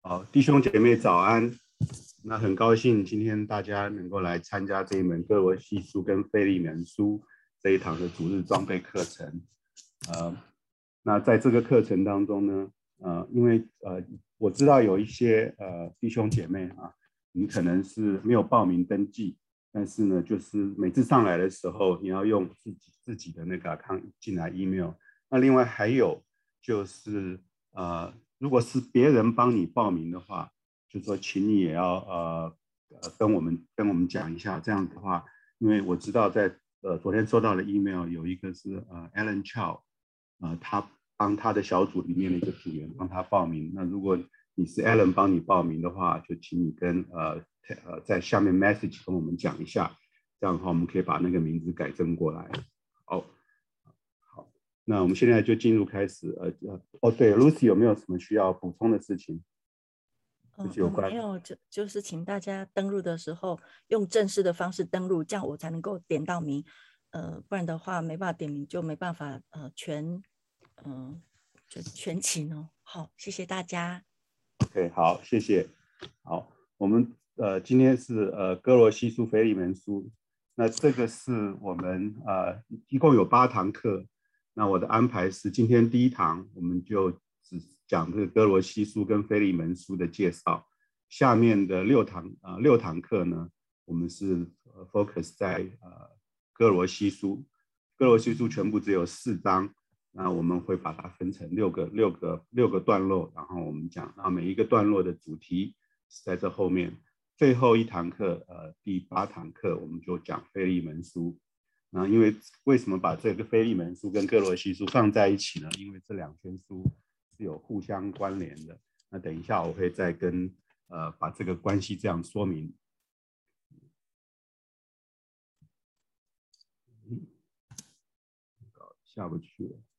好，弟兄姐妹早安。那很高兴今天大家能够来参加这一门歌罗西书跟腓利门书这一堂的主日装备课程。那在这个课程当中呢，因为我知道有一些弟兄姐妹啊，你可能是没有报名登记，但是呢，就是每次上来的时候，你要用自己的那个 account 进来 email。那另外还有就是如果是别人帮你报名的话，就说请你也要跟我们讲一下，这样的话，因为我知道在昨天收到的 email 有一个是Alan Chow，他帮他的小组里面的一个组员帮他报名。那如果你是 Alan 帮你报名的话，就请你跟在下面 message 跟我们讲一下，这样的话我们可以把那个名字改正过来。好，那我们现在就进入开始。对 ，Lucy 有没有什么需要补充的事情？就是有关没有，就是请大家登录的时候用正式的方式登录，这样我才能够点到名。不然的话没办法点名，就没办法全勤哦。好，谢谢大家。 OK， 好，谢谢。好，我们今天是歌罗西书腓利门书，那这个是我们一共有8堂课。那我的安排是今天第1堂我们就只讲这个歌罗西书跟腓利门书的介绍，下面的6堂课呢，我们是focus 在歌罗西书。歌罗西书全部只有4章。那我们会把它分成6个段落，然后我们讲，那每一个段落的主题是在这后面。最后1堂课，第8堂课，我们就讲腓利门书。那因为什么把这个腓利门书跟歌罗西书放在一起呢？因为这2卷书是有互相关联的。那等一下我会再跟把这个关系这样说明。下不去了。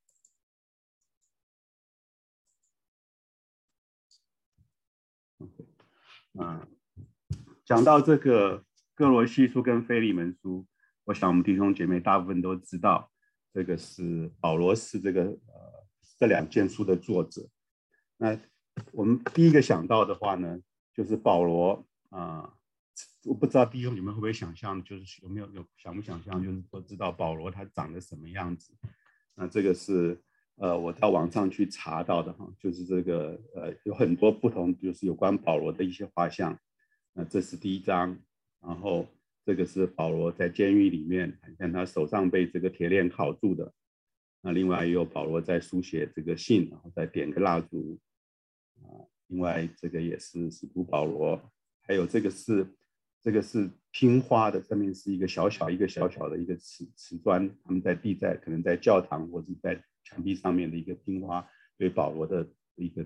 讲到这个歌罗西书跟腓利门书，我想我们弟兄姐妹大部分都知道，这个是保罗是这2卷书的作者。那我们第一个想到的话呢，就是保罗我不知道弟兄姐妹会不会想象，就是想不想象，就是都知道保罗他长得什么样子。那这个是我到网上去查到的哈，就是这个有很多不同，就是有关保罗的一些画像。那这是第1章，然后这个是保罗在监狱里面，看他手上被这个铁链铐住的。那另外也有保罗在书写这个信，然后再点个蜡烛。另外这个也是使徒保罗，还有这个是拼花的，上面是一个小小的一个瓷砖，他们可能在教堂或者在墙壁上面的一个拼花，对保罗的一个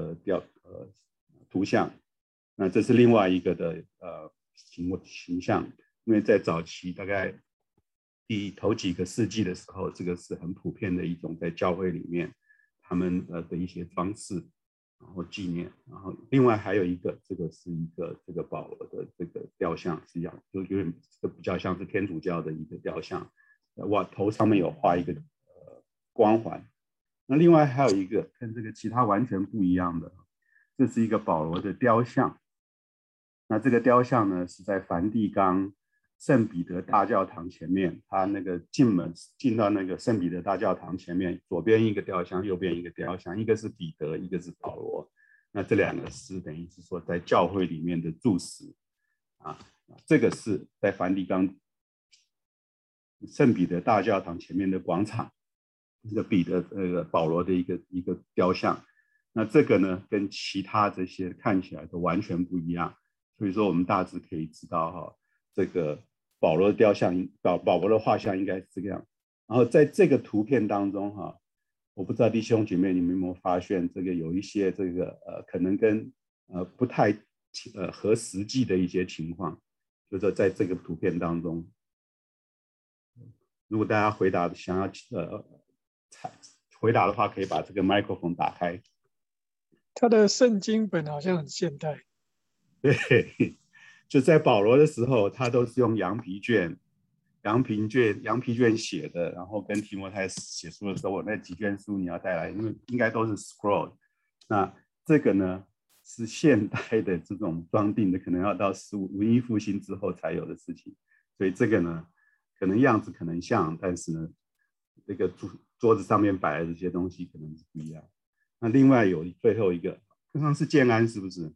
图像。那这是另外一个的形象，因为在早期大概头几个世纪的时候，这个是很普遍的一种在教会里面他们的一些装饰，然后纪念。然后另外还有一个，这个是一个这个保罗的这个雕像，是一样，就有点比较像是天主教的一个雕像，头上面有画一个光环。那另外还有一个跟这个其他完全不一样的，这是一个保罗的雕像。那这个雕像呢，是在梵蒂冈圣彼得大教堂前面，他那个进到那个圣彼得大教堂前面，左边一个雕像，右边一个雕像，一个是彼得，一个是保罗。那这2个是等于是说在教会里面的柱石这个是在梵蒂冈圣彼得大教堂前面的广场，这个保罗的一个雕像。那这个呢，跟其他这些看起来都完全不一样。所以说我们大致可以知道这个保罗的雕像，保罗的画像应该是这个样。然后在这个图片当中我不知道弟兄姐妹你们有没有发现，这个有一些这个可能跟不太合实际的一些情况，就是说在这个图片当中，如果大家想要回答的话，可以把这个麦克风打开。 他的圣经本好像很现代。 对，就在保罗的时候，他都是用羊皮卷写的，然后跟提摩太写书的时候，我那几卷书你要带来，因为应该都是 scroll。那这个呢是现代的这种装订的，可能要到文艺复兴之后才有的事情。所以这个呢，可能样子可能像，但是呢，这个桌子上面摆的这些东西可能是不一样。那另外有最后一个，刚刚是建安是不是？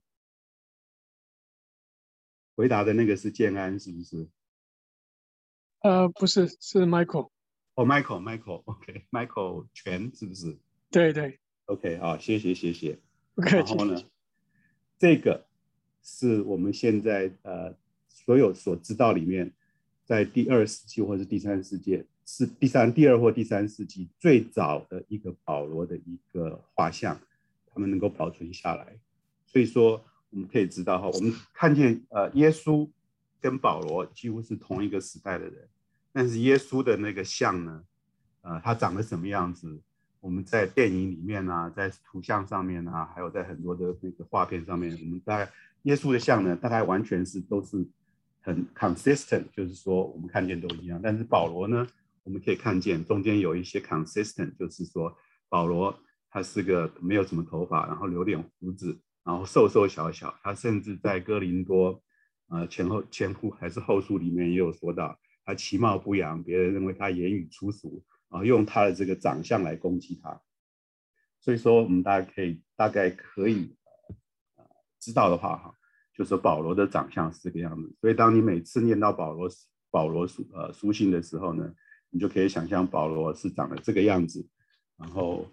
回答的那个是建安是不是？ 不是，是 Michael。 哦 ，Michael，OK，Michael 全是不是？ 对对 OK， 好，谢谢。 不客气。 然后呢，这个是我们现在所有所知道里面，在第2世纪或是第3世纪，是第2或第3世纪最早的一个保罗的一个画像，他们能够保存下来。所以说，我们可以知道哈，我们看见耶稣跟保罗几乎是同一个时代的人，但是耶稣的那个像呢，他长得什么样子？我们在电影里面啊，在图像上面啊，还有在很多的那个画片上面，我们大概耶稣的像呢，大概完全都是很 consistent， 就是说我们看见都一样。但是保罗呢，我们可以看见中间有一些 consistent， 就是说保罗他是个没有什么头发，然后留点胡子，然后瘦瘦小小。他甚至在哥林多前书还是后书里面也有说到，他其貌不扬，别人认为他言语粗俗。然后用他的这个长相来攻击他，所以说我们大概可以知道的话哈，就是保罗的长相是这个样子。所以当你每次念到保罗书信的时候呢，你就可以想象保罗是长得这个样子，然后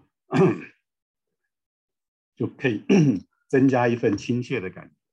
就可以增加一份亲切的感觉。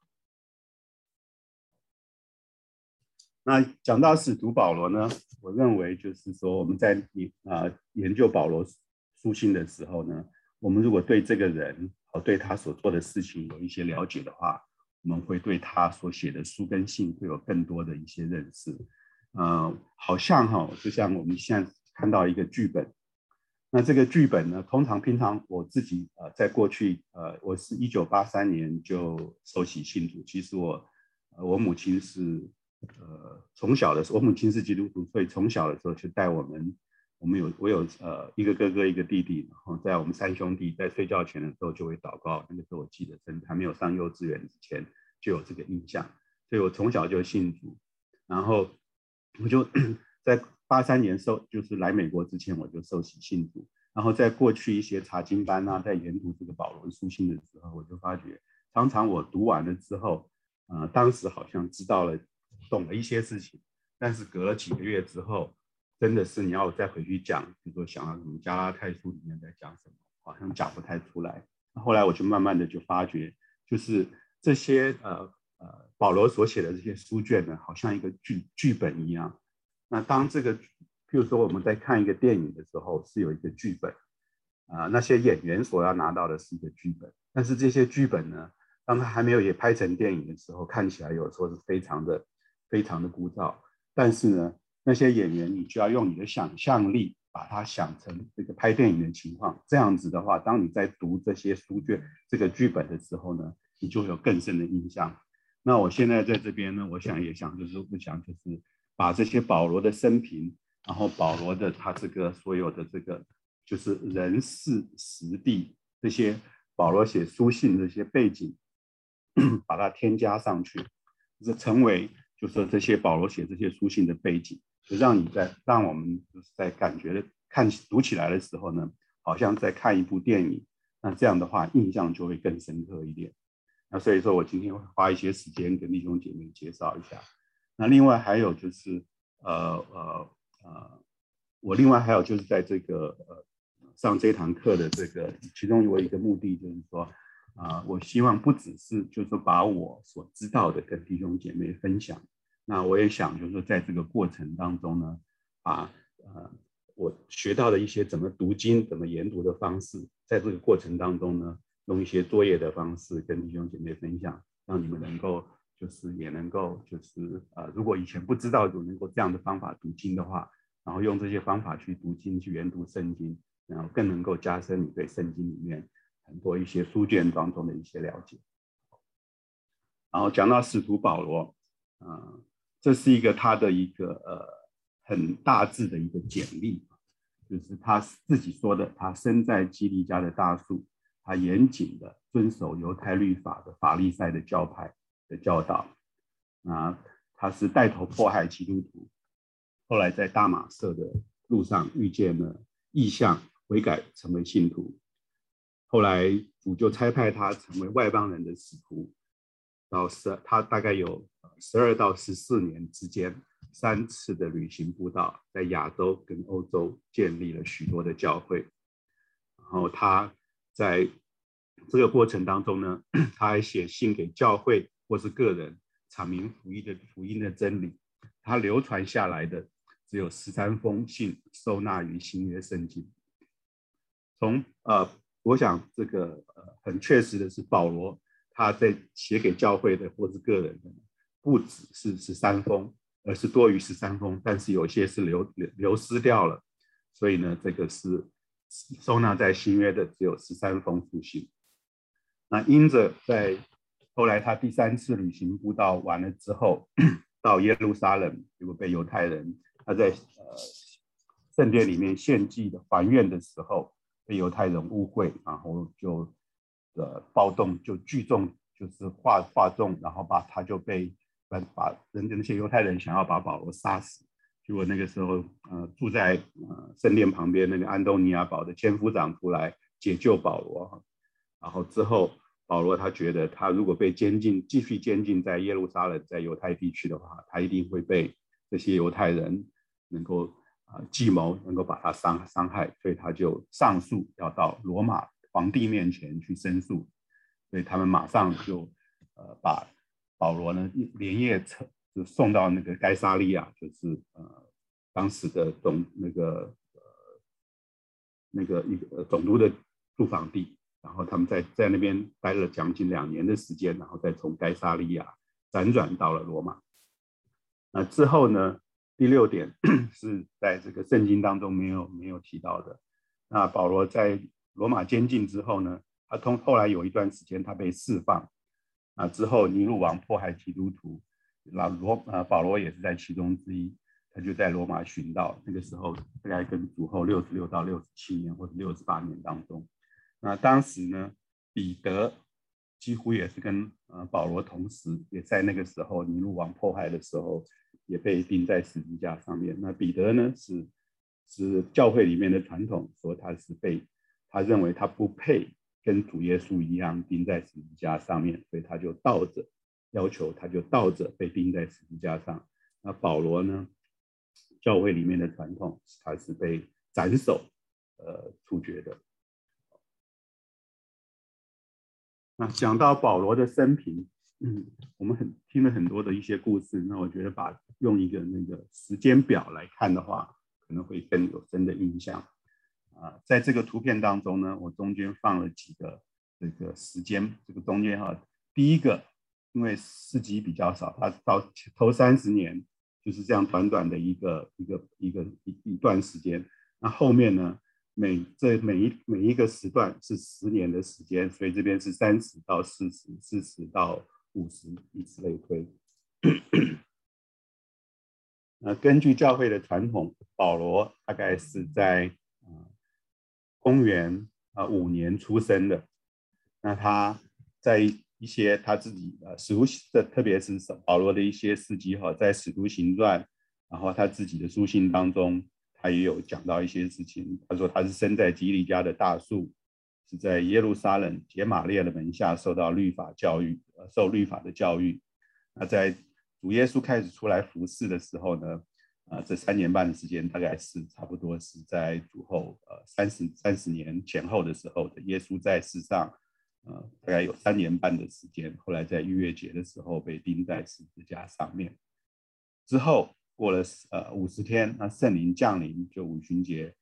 那讲到使徒保罗呢，我认为就是说我们在研究保罗书信的时候呢，我们如果对这个人对他所做的事情有一些了解的话，我们会对他所写的书跟信会有更多的一些认识。好像就像我们现在看到一个剧本，那这个剧本呢，平常我自己在过去我是1983年就受洗信主，其实我母亲是从小的时候，我母亲是基督徒，所以从小的时候就带我们有一个哥哥一个弟弟，然后在我们3兄弟在睡觉前的时候就会祷告。那个时候我记得真还没有上幼稚园之前就有这个印象，所以我从小就信主。然后我就在83年就是来美国之前我就受洗信主。然后在过去一些查经班啊，在研读这个保罗书信的时候，我就发觉常常我读完了之后，当时好像懂了一些事情，但是隔了几个月之后，真的是你要再回去讲，比如说想到什么加拉太书里面在讲什么，好像讲不太出来。后来我就慢慢的就发觉，就是这些保罗所写的这些书卷呢，好像一个剧本一样。那当这个譬如说我们在看一个电影的时候，是有一个剧本那些演员所要拿到的是一个剧本，但是这些剧本呢，当它还没有也拍成电影的时候，看起来有时候是非常的枯燥。但是呢，那些演员你就要用你的想象力把它想成这个拍电影的情况，这样子的话，当你在读这些书卷这个剧本的时候呢，你就有更深的印象。那我现在在这边呢，我想就是把这些保罗的生平，然后保罗的他这个所有的这个就是人事实地这些保罗写书信这些背景，把它添加上去，就是成为就是说这些保罗写这些书信的背景，就让我们就是在感觉读起来的时候呢，好像在看一部电影。那这样的话，印象就会更深刻一点。那所以说我今天会花一些时间跟弟兄姐妹介绍一下。那另外还有就是我另外还有就是在这个上这堂课的这个其中有一个目的就是说我希望不只是就是说把我所知道的跟弟兄姐妹分享，那我也想就是说在这个过程当中呢，把我学到的一些怎么读经怎么研读的方式，在这个过程当中呢，用一些作业的方式跟弟兄姐妹分享，让你们能够也能够如果以前不知道有能够这样的方法读经的话，然后用这些方法去读经去研读圣经，然后更能够加深你对圣经里面很多一些书卷当中的一些了解。然后讲到使徒保罗，这是一个他的一个很大致的一个简历，就是他自己说的，他生在基利家的大树， 他严谨的遵守犹太律法的法利赛的教派的教导。他是带头迫害基督徒，后来在大马色的路上遇见了异象，悔改成为信徒。后来主就差派他成为外邦人的使徒，他大概有12到14年之间3次的旅行布道，在亚洲跟欧洲建立了许多的教会。然后他在这个过程当中呢，他还写信给教会或是个人，阐明福音的真理。他流传下来的只有13封信，收纳于新约圣经。我想这个很确实的是，保罗他在写给教会的或是个人的，不只是13封，而是多于13封，但是有些是流失掉了，所以呢，这个是收纳在新约的只有13封书信。那因着在后来他第3次旅行布道完了之后，到耶路撒冷，结果被犹太人他在圣殿里面献祭的还愿的时候，被犹太人误会，然后就暴动，就聚众，就是哗众，然后他就被那些犹太人想要把保罗杀死。结果那个时候住在圣殿旁边那个安东尼亚堡的千夫长出来解救保罗。然后之后保罗他觉得他如果被继续监禁在耶路撒冷，在犹太地区的话，他一定会被这些犹太人能够计谋，能够把他伤害，所以他就上诉，要到罗马皇帝面前去申诉。所以他们马上就把保罗呢连夜就送到那个该撒利亚，就是当时的总督的驻防地。然后他们在那边待了将近2年的时间，然后再从该撒利亚辗转到了罗马。那之后呢，第6点是在这个圣经当中没有提到的。那保罗在罗马监禁之后呢，他后来有一段时间他被释放。之后尼禄王迫害基督徒，保罗也是在其中之一。他就在罗马殉道，那个时候大概跟主后66到67年或者68年当中。那当时呢，彼得几乎也是跟保罗同时，也在那个时候尼禄王迫害的时候也被钉在十字架上面。那彼得呢是教会里面的传统，说他认为他不配跟主耶稣一样钉在十字架上面，所以他就要求被钉在十字架上。那保罗呢，教会里面的传统他是被斩首处决的。那讲到保罗的生平，我们听了很多的一些故事，那我觉得用一个那个时间表来看的话，可能会更有深的印象。在这个图片当中呢，我中间放了几个这个时间，这个中间第一个，因为事迹比较少，他到头30年就是这样短短的一段时间。那后面呢，每一个时段是10年的时间，所以这边是30到40、40到50，以此类推。根据教会的传统，保罗大概是在公元5年出生的。那他在一些他自己特别是保罗的一些事迹在使徒行传，然后他自己的书信当中，他也有讲到一些事情。他说他是生在基利家的大树，是在耶路撒冷杰玛列的门下受律法的教育。那在主耶稣开始出来服事的时候呢，这3年半的时间大概是差不多是在主后30年前后的时候的。耶稣在世上大概有3年半的时间，后来在逾越节的时候被钉在十字架上面。之后过了50天，那圣灵降临，就五旬节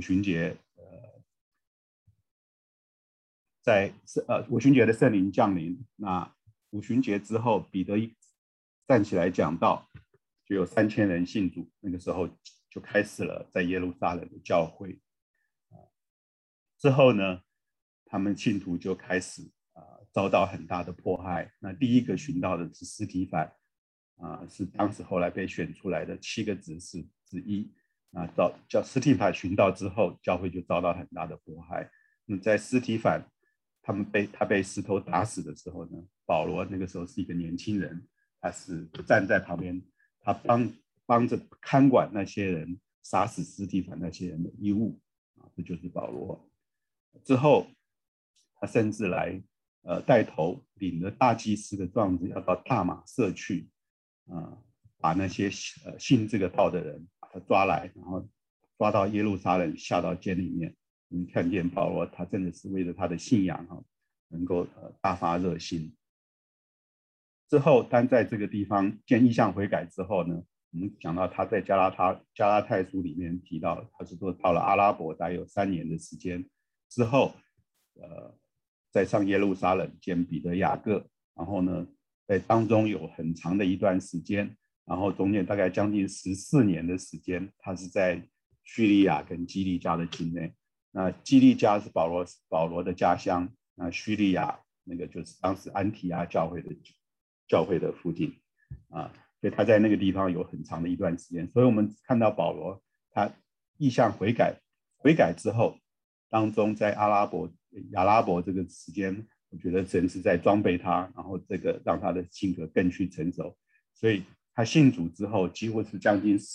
在五旬节的圣灵降临。那五旬节之后，彼得站起来讲道，就有3000人信主。那个时候就开始了在耶路撒冷的教会。之后呢，他们信徒就开始遭到很大的迫害。那第一个殉道的是司提反，是当时后来被选出来的7个执事之一。叫司提反殉道之后，教会就遭到很大的迫害。那在司提反他被石头打死的时候呢，保罗那个时候是一个年轻人，他是站在旁边，他帮着看管那些人杀死司提反那些人的义务啊，这就是保罗。之后他甚至来带头领了大祭司的状子，要到大马色去把那些信这个道的人把他抓来，然后抓到耶路撒冷，下到监里面。你看见保罗，他真的是为了他的信仰能够大发热心。之后，但在这个地方见意向悔改之后呢，我们讲到他在加拉太书里面提到，他是说到了阿拉伯大概有3年的时间之后，在上耶路撒冷见彼得、雅各，然后呢，在当中有很长的一段时间，然后中间大概将近14年的时间，他是在叙利亚跟基利家的境内。那基利家是保罗的家乡，那叙利亚那个就是当时安提阿教会的附近啊，所以他在那个地方有很长的一段时间。所以我们看到保罗他意向悔改之后，当中在亚拉伯这个时间，我觉得神是在装备他，然后这个让他的性格更去成熟。所以他信主之后，几乎是将近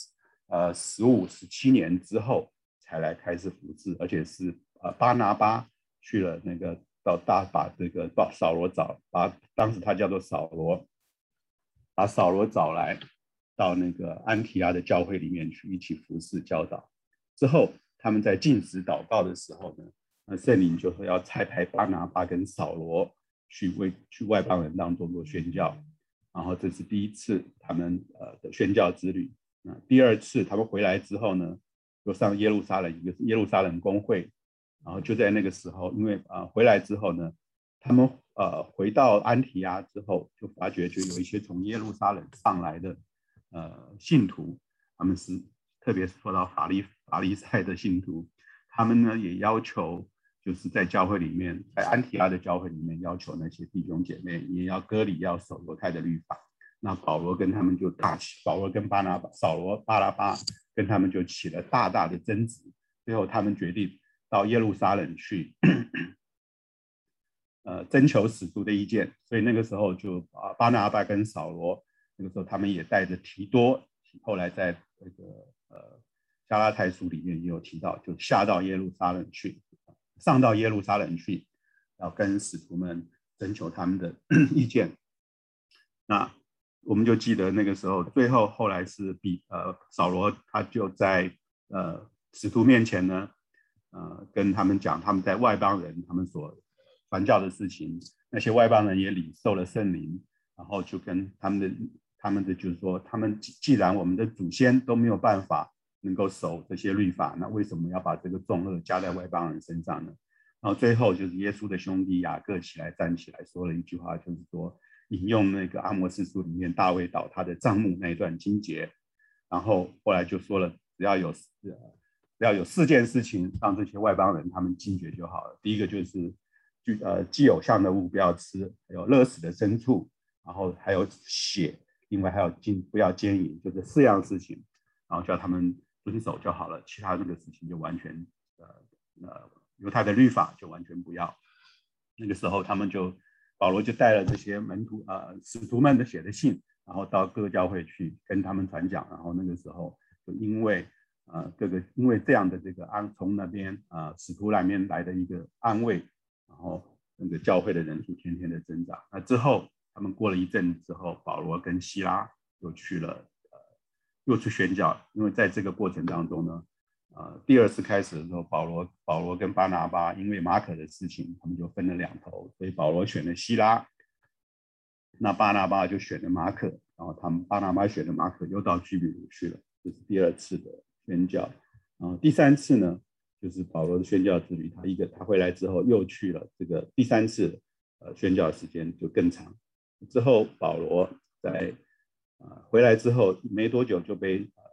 15、17年之后才来开始服事，而且是巴拿巴去了那个把这个扫罗当时他叫做扫罗，把扫罗找来到那个安提阿的教会里面去一起服事教导。之后他们在禁食祷告的时候呢，圣灵就说要差派巴拿巴跟扫罗去外邦人当中做宣教。然后这是第一次他们的宣教之旅。第二次他们回来之后呢，就上耶路撒冷一个耶路撒冷公会，然后就在那个时候，因为回来之后呢，他们回到安提阿之后，就发觉就有一些从耶路撒冷上来的信徒，他们是特别是说到法利赛的信徒，他们呢也要求就是在教会里面，在安提阿的教会里面要求那些弟兄姐妹也要割礼，要守犹太的律法。那保罗跟他们就扫罗跟巴拿巴跟他们就起了大的争执，最后他们决定到耶路撒冷去征求使徒的意见。所以那个时候就巴拿巴跟扫罗那个时候他们也带着提多，后来在这个加拉太书里面也有提到，就上到耶路撒冷去，要跟使徒们征求他们的意见。那我们就记得那个时候，后来是扫罗他就在使徒面前呢，跟他们讲他们在外邦人他们所传教的事情，那些外邦人也领受了圣灵，然后就跟他们的就是说，他们既然我们的祖先都没有办法能够守这些律法，那为什么要把这个重任加在外邦人身上呢？然后最后就是耶稣的兄弟雅各站起来说了一句话，就是说引用那个阿摩司书里面大卫倒他的帐幕那一段经节，然后后来就说了，只要有4件事情让这些外邦人他们禁绝就好了。第一个就是祭偶像的物不要吃，还有勒死的牲畜，然后还有血，另外还有不要奸淫，就这4样事情，然后叫他们遵守就好了，其他那个事情就完全犹太的律法就完全不要。那个时候保罗就带了这些使徒们的写的信，然后到各个教会去跟他们传讲。然后那个时候就因为这样的这个从那边使徒那边来的一个安慰，然后那个教会的人数天天的增长。那之后他们过了一阵之后，保罗跟希拉又去宣教。因为在这个过程当中呢，第2次开始的时候，保罗跟巴拿巴因为马可的事情，他们就分了2头，所以保罗选了希拉，那巴拿巴就选了马可，然后巴拿巴选了马可，又到居比鲁去了。这是第2次的宣教。第3次呢，就是保罗的宣教之旅，他回来之后又去了这个第3次宣教的时间就更长。之后保罗在回来之后没多久就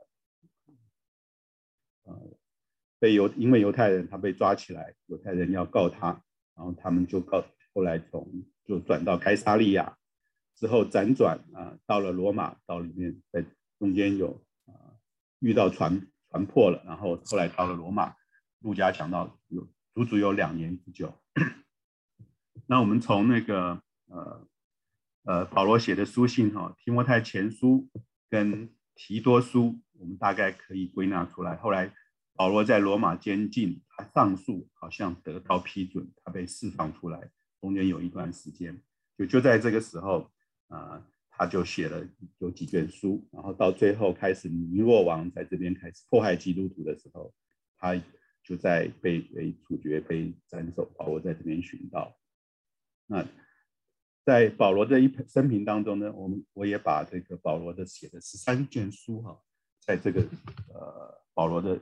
因为犹太人他被抓起来，犹太人要告他，然后他们后来就转到该撒利亚，之后辗转到了罗马，到里面在中间有遇到船破了，然后后来到了罗马，路加讲到足足有2年之久。 那我们从那个保罗写的书信提摩太前书跟提多书，我们大概可以归纳出来。后来保罗在罗马监禁，他上诉好像得到批准，他被释放出来，中间有一段时间，就在这个时候，他就写了有几卷书，然后到最后开始尼罗王在这边开始迫害基督徒的时候，他就在被处决、被斩首，保罗在这边寻道。那在保罗的生平当中呢，我也把这个保罗的写的13卷书在这个保罗的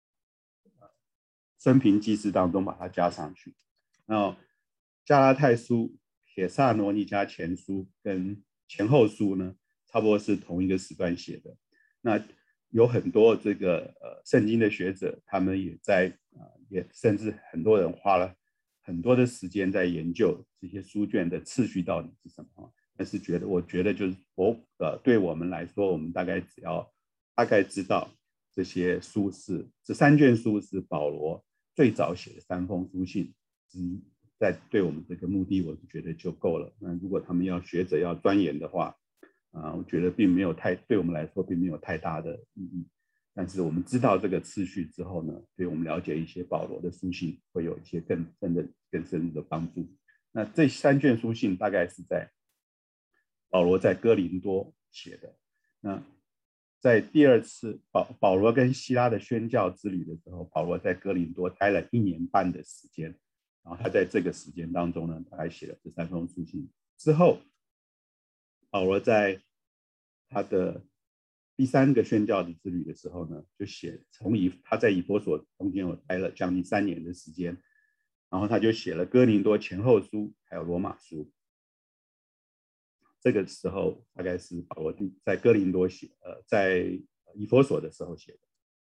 生平记事当中把它加上去。然后加拉太书、帖撒罗尼迦前书跟前后书呢，差不多是同一个时段写的。那有很多这个圣经的学者，他们也在也甚至很多人花了很多的时间在研究这些书卷的次序到底是什么。但是我觉得就是对我们来说，我们大概只要大概知道这些书这3卷书是保罗最早写的3封书信之一，对我们这个目的，我是觉得就够了。那如果他们学者要钻研的话，我觉得对我们来说并没有太大的意义。但是我们知道这个次序之后呢，对我们了解一些保罗的书信会有一些更深入的帮助。那这3卷书信大概是在保罗在哥林多写的。那在第2次保罗跟希拉的宣教之旅的时候，保罗在哥林多待了1年半的时间，然后他在这个时间当中呢，他还写了这3封书信。之后保罗在他的第3个宣教的之旅的时候呢，就他在以弗所中间有待了将近3年的时间，然后他就写了哥林多前后书还有罗马书。这个时候大概是保罗在哥林多在以弗所的时候写的。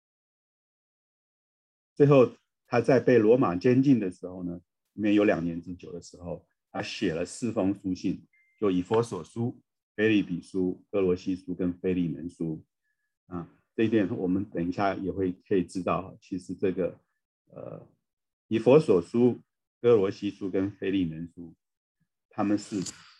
最后他在被罗马监禁的时候呢，里面有2年之久的时候，他写了4封书信，就以弗所书、腓立比书、哥罗西书跟腓利门书。这一点我们等一下也可以知道，其实这个以弗所书、哥罗西书跟腓利门书，他们是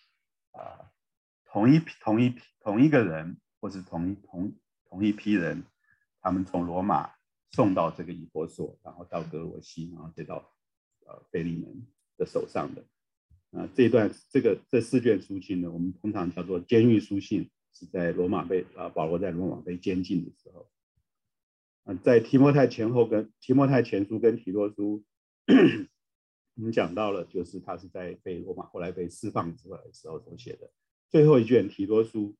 同一个人，或是同一批人，他们从罗马送到这个以弗所，然后到哥罗西，然后再到腓利门的手上的。这4卷书信呢，我们通常叫做监狱书信，是在保罗在罗马被监禁的时候。在提摩太前书跟提多书，我们讲到了，就是他是在被罗马后来被释放出来的时候所写的。最后一卷提多书，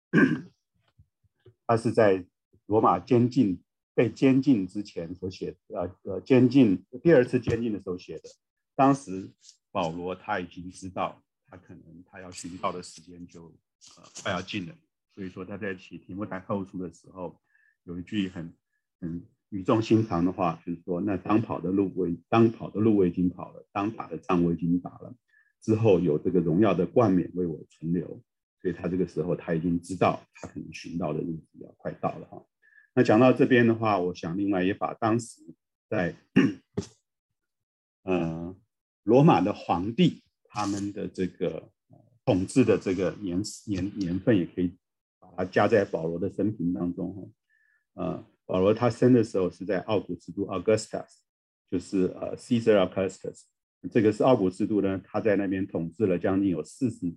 他是在罗马被监禁之前所写的，第2次监禁的时候写的。当时保罗他已经知道他要寻道的时间就快要近了，所以说他在写提摩太后书的时候，有一句很语重心长的话，就是说，那当跑的路我已经跑了，当打的仗我已经打了，之后有这个荣耀的冠冕为我存留。所以他这个时候他已经知道他可能寻道的日子要快到了。那讲到这边的话，我想另外也把当时在罗马的皇帝他们的这个统治的这个年份也可以把它加在保罗的生平当中。保罗他生的时候是在奥古斯都 Augustus， 就是Caesar Augustus， 这个是奥古斯都呢，他在那边统治了将近有41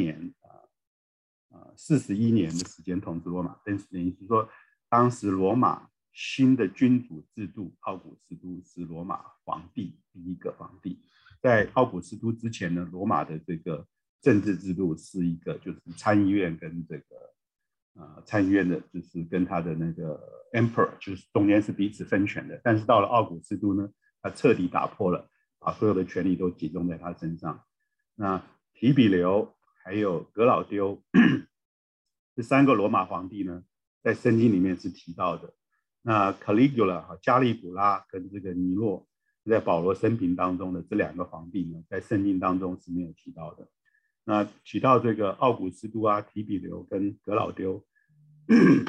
年的时间统治罗马，等于是说当时罗马新的君主制度，奥古斯都是罗马皇帝第1个皇帝。在奥古斯都之前呢，罗马的这个政治制度是一个就是参议院跟这个参议院的就是跟他的那个 emperor 就是中间是彼此分权的。但是到了奥古斯都呢，他彻底打破了，把所有的权力都集中在他身上。那提比留还有格老丢这3个罗马皇帝呢，在圣经里面是提到的。那 Caligula 加利古拉跟这个尼诺，在保罗生平当中的这2个皇帝呢，在圣经当中是没有提到的。那提到这个奥古斯都提比留跟格老丢，对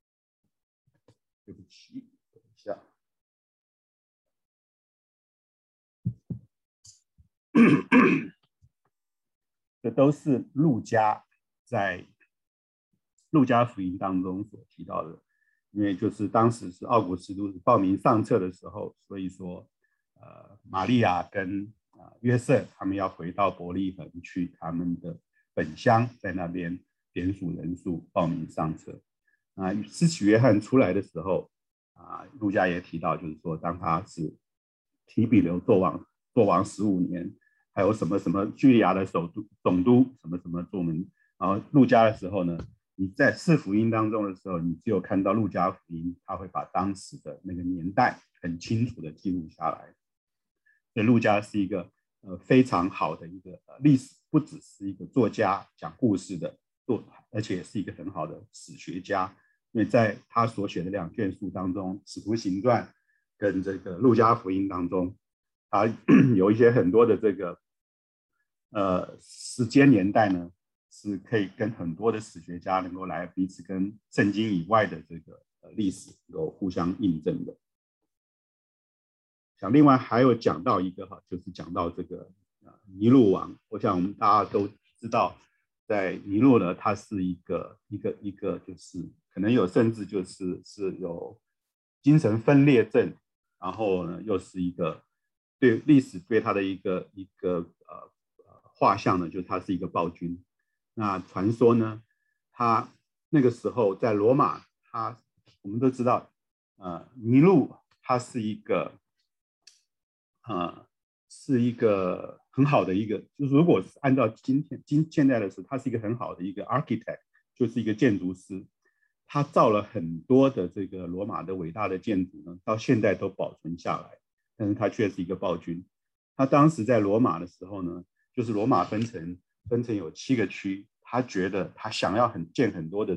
不起，等一下。 这都是路加在路加福音当中所提到的。因为就是当时是奥古斯都报名上册的时候，所以说玛利亚跟约瑟他们要回到伯利恒去他们的本乡，在那边点数人数报名上册。施洗约翰出来的时候路加也提到，就是说当他是提比留做王15年，还有什么什么叙利亚的总督什么什么做门，然后路加的时候呢，你在四福音当中的时候，你只有看到路加福音，他会把当时的那个年代很清楚的记录下来。所以路加是一个非常好的一个历史，不只是一个作家讲故事的而且也是一个很好的史学家。因为在他所写的2卷书当中，《使徒行传》跟这个《路加福音》当中，他有一些很多的这个时间年代呢，是可以跟很多的史学家能够来彼此跟圣经以外的这个历史能够互相印证的。像另外还有讲到一个就是讲到这个尼禄王，我想我们大家都知道，在尼禄呢，他是一个就是可能有甚至就是有精神分裂症，然后呢又是一个对历史对他的一个画像呢，就是他是一个暴君。那传说呢，他那个时候在罗马，我们都知道，尼禄他是一个很好的一个，就是如果是按照现在的时候，他是一个很好的一个 architect， 就是一个建筑师。他造了很多的这个罗马的伟大的建筑呢，到现在都保存下来，但是他却是一个暴君。他当时在罗马的时候呢，就是罗马分成有7个区，他觉得他想要建很多的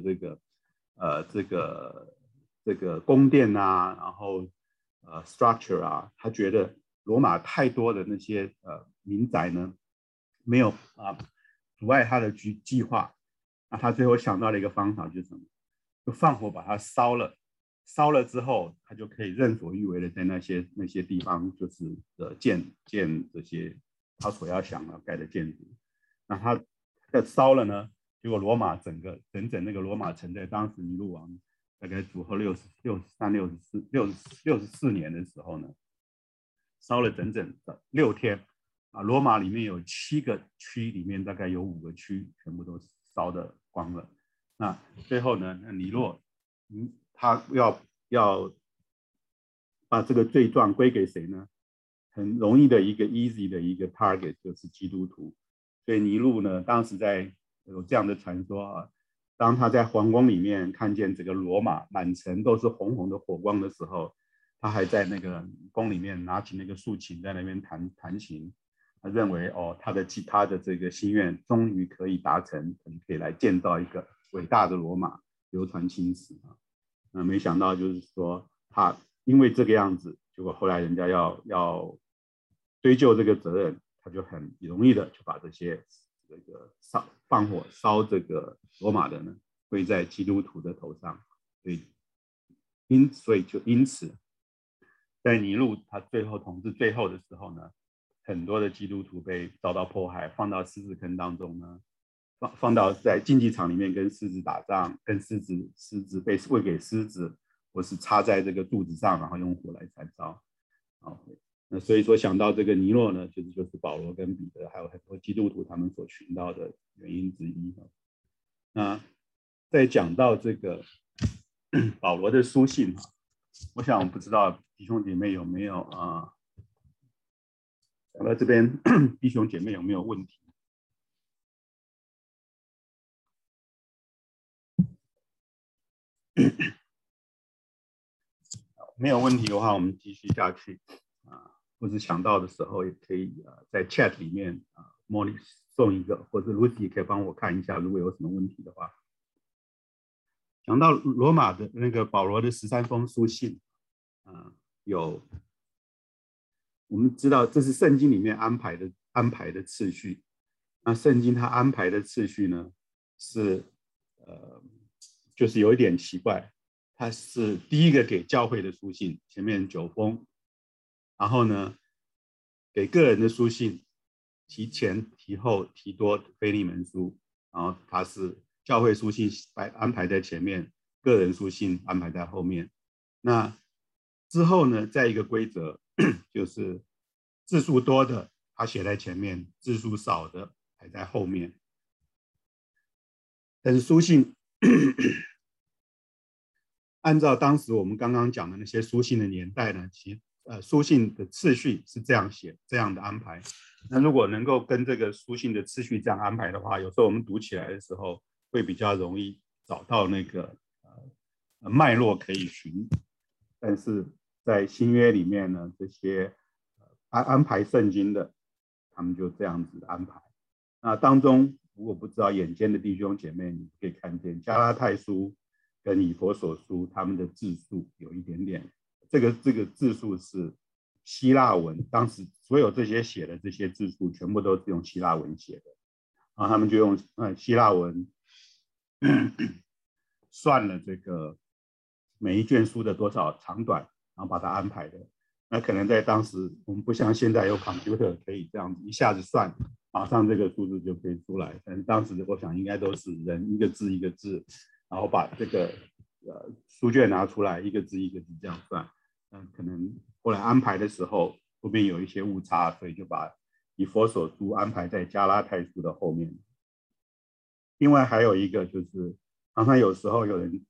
这个宫殿啊，然后structure 啊，他觉得罗马太多的那些民宅呢，没有阻碍他的计划。那他最后想到了一个方法，就是什么？就放火把它烧了。烧了之后，他就可以任所欲为的在那些地方，就是建这些他所要想要盖的建筑。那他烧了呢，结果罗马整那个罗马城在当时尼禄王大概主后64年的时候呢，烧了整6天罗马里面有7个区，里面大概有5个区全部都烧得光了。那最后呢，尼禄他要把这个罪状归给谁呢？很容易的一个 easy 的一个 target 就是基督徒。所以尼禄呢，当时有这样的传说当他在皇宫里面看见这个罗马满城都是红红的火光的时候，他还在那个宫里面拿起那个竖琴在那边弹琴。他认为他的这个心愿终于可以达成，可以来建造一个伟大的罗马，流传青史没想到就是说他因为这个样子，结果后来人家要追究这个责任，他就很容易的就把这个放火烧这个罗马的呢归在基督徒的头上。所以就因此在尼禄他最后统治最后的时候呢，很多的基督徒被遭到迫害，放到狮子坑当中呢，放到在竞技场里面跟狮子打仗，跟狮子被喂给狮子，或是插在这个柱子上，然后用火来燃烧。那所以说想到这个尼禄呢，就是保罗跟彼得还有很多基督徒他们所寻到的原因之一。那在讲到这个保罗的书信我想我不知道弟兄姐妹有没有讲到这边弟兄姐妹有没有问题？没有问题的话，我们继续下去或者想到的时候也可以在 chat 里面莫莉送一个，或者 Lucy 可以帮我看一下，如果有什么问题的话。讲到罗马的那个保罗的13封书信我们知道这是圣经里面安排的次序。那圣经它安排的次序呢是就是有一点奇怪，它是第一个给教会的书信，前面9封，然后呢给个人的书信提前、提后、提多腓利门书，然后它是教会书信安排在前面，个人书信安排在后面。那之后呢，再一个规则就是字数多的它写在前面，字数少的排在后面。但是书信按照当时我们刚刚讲的那些书信的年代呢，书信的次序是这样写，这样的安排。那如果能够跟这个书信的次序这样安排的话，有时候我们读起来的时候会比较容易找到那个脉络可以循。但是在新约里面呢，这些安排圣经的，他们就这样子安排。那当中如果不知道眼尖的弟兄姐妹，你可以看见加拉太书跟以弗所书他们的字数有一点点，这个字数是希腊文，当时所有这些写的这些字数全部都是用希腊文写的，然后他们就用希腊文算了这个每一卷书的多少长短，然后把它安排的。那可能在当时我们不像现在有 computer 可以这样子一下子算，马上这个数字就可以出来，但是当时我想应该都是人一个字一个字，然后把这个书卷拿出来，一个字一个字这样算。可能后来安排的时候后面有一些误差，所以就把以弗所书安排在加拉太书的后面。另外还有一个就是常常有时候有人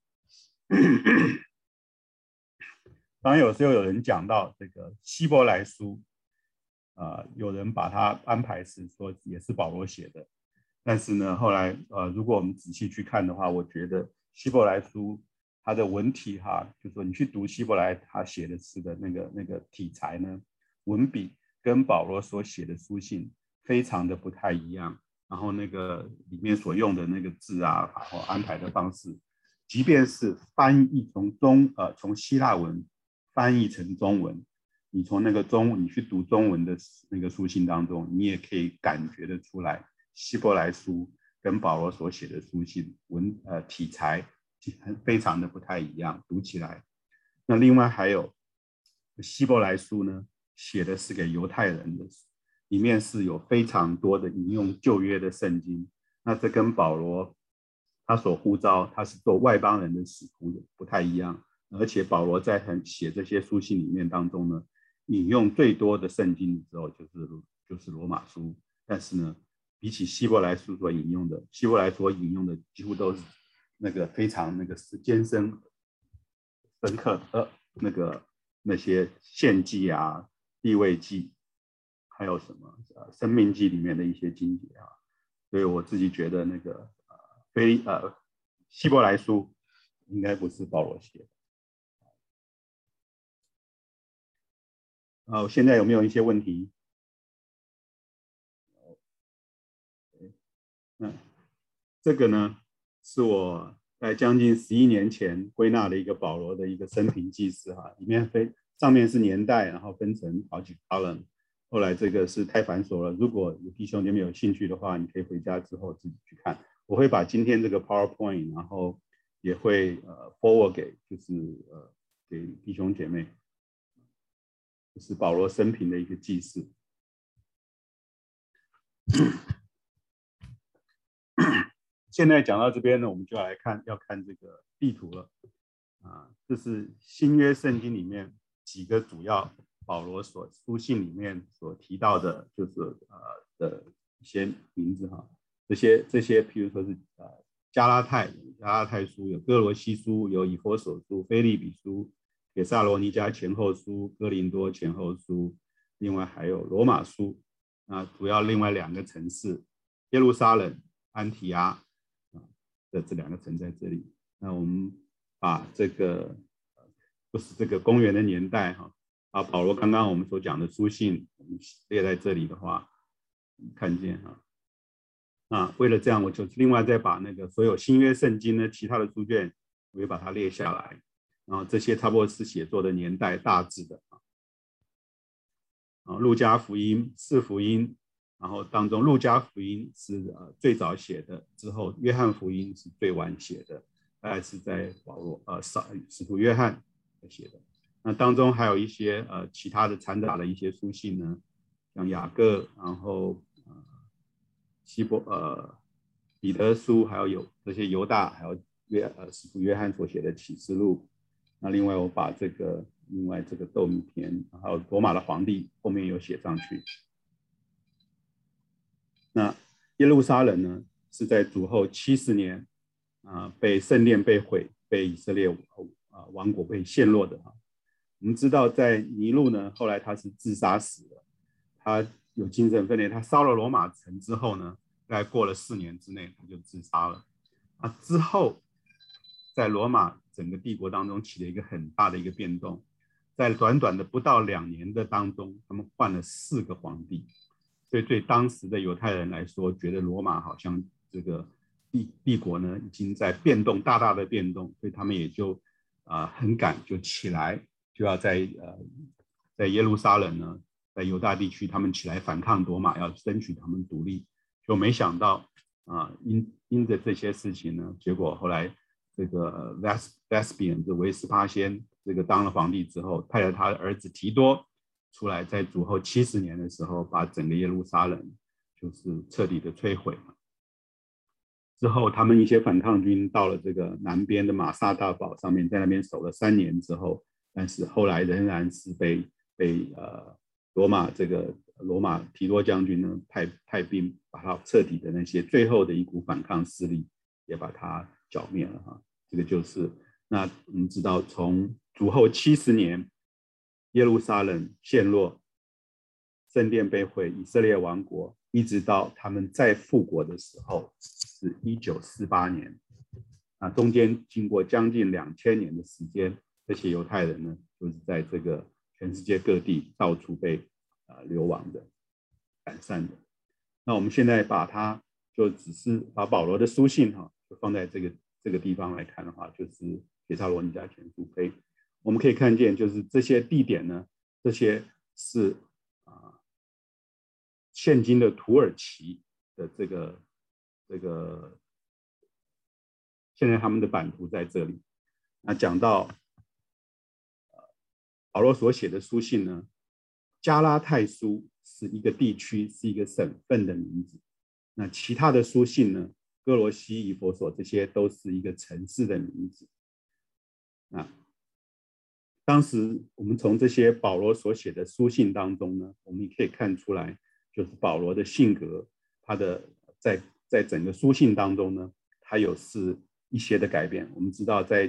讲到这个希伯来书，有人把它安排是说也是保罗写的，但是呢，后来如果我们仔细去看的话，我觉得希伯来书它的文体就是说你去读希伯来他写的诗的那个题材呢，文笔跟保罗所写的书信非常的不太一样，然后那个里面所用的那个字然后安排的方式，即便是翻译从希腊文翻译成中文，你从那个你去读中文的那个书信当中，你也可以感觉得出来，希伯来书跟保罗所写的书信题材非常的不太一样，读起来。那另外还有希伯来书呢，写的是给犹太人的，里面是有非常多的引用旧约的圣经。那这跟保罗他所呼召他是做外邦人的使徒不太一样。而且保罗在写这些书信里面当中呢，引用最多的圣经的时候就是罗马书，但是呢，比起希伯来书所引用的，希伯来所引用的几乎都是那个非常那个艰深刻的那些献祭地位祭，还有什么生命记里面的一些经节所以我自己觉得那个希伯来书应该不是保罗写的。现在有没有一些问题？这个呢是我在将近11年前归纳的一个保罗的一个生平记事里面上面是年代，然后分成好几 column。后来这个是太繁琐了，如果有弟兄你们有兴趣的话，你可以回家之后自己去看。我会把今天这个 PowerPoint， 然后也会forward 给给弟兄姐妹。这是保罗生平的一个记事。现在讲到这边呢，我们就要看这个地图了。这是新约圣经里面几个主要保罗所书信里面所提到的，就是的一些名字这些，譬如说是加拉太书，有哥罗西书，有以弗所书、腓立比书、帖撒罗尼迦前后书、哥林多前后书，另外还有罗马书。主要另外2个城市，耶路撒冷、安提阿这2个城在这里。那我们把这个就是这个公元的年代把保罗刚刚我们所讲的书信我们列在这里的话，看见为了这样，我就另外再把那个所有新约圣经呢其他的书卷，我也把它列下来。然后这些差不多是写作的年代大致的路加福音、四福音，然后当中路加福音是最早写的，之后约翰福音是最晚写的，大概是在使徒约翰写的。那当中还有一些其他的掺杂的一些书信呢，像雅各，然后彼得书，还有这些犹大，还有使徒约翰所写的启示录。那另外我把这个斗米田，还有罗马的皇帝后面有写上去。那耶路撒冷呢，是在主后70年被圣殿被毁，被以色列王国被陷落的。我们知道在尼禄呢，后来他是自杀死了，他有精神分裂，他烧了罗马城之后呢，大概过了4年之内他就自杀了。之后在罗马整个帝国当中起了一个很大的一个变动，在短短的不到2年的当中，他们换了4个皇帝。所以对当时的犹太人来说，觉得罗马好像这个帝国呢已经在变动，大大的变动，所以他们也就很赶就起来，就要在耶路撒冷呢，在犹大地区，他们起来反抗罗马，要争取他们独立。就没想到因着这些事情呢，结果后来这个 Vespasian 这维斯帕先这个当了皇帝之后，派了他的儿子提多出来，在主后70年的时候，把整个耶路撒冷就是彻底的摧毁了。之后，他们一些反抗军到了这个南边的马萨大堡上面，在那边守了3年之后，但是后来仍然是被罗马提多将军呢派兵把他彻底的那些最后的一股反抗势力也把他剿灭了哈。这个就是那我们知道，从主后70年。耶路撒冷陷落，圣殿被毁，以色列亡国，一直到他们再复国的时候是1948年。中间经过将近2000年的时间，这些犹太人呢，就是在这个全世界各地到处被流亡的、赶散的。那我们现在把它就只是把保罗的书信就放在这个地方来看的话，就是帖撒罗尼迦前书非。我们可以看见，就是这些地点呢，这些是现今的土耳其的这个现在他们的版图在这里。那讲到保罗所写的书信呢，加拉太书是一个地区，是一个省份的名字。那其他的书信呢，哥罗西、以弗所这些都是一个城市的名字。当时我们从这些保罗所写的书信当中呢，我们也可以看出来，就是保罗的性格，他的在整个书信当中呢，他有是一些的改变。我们知道在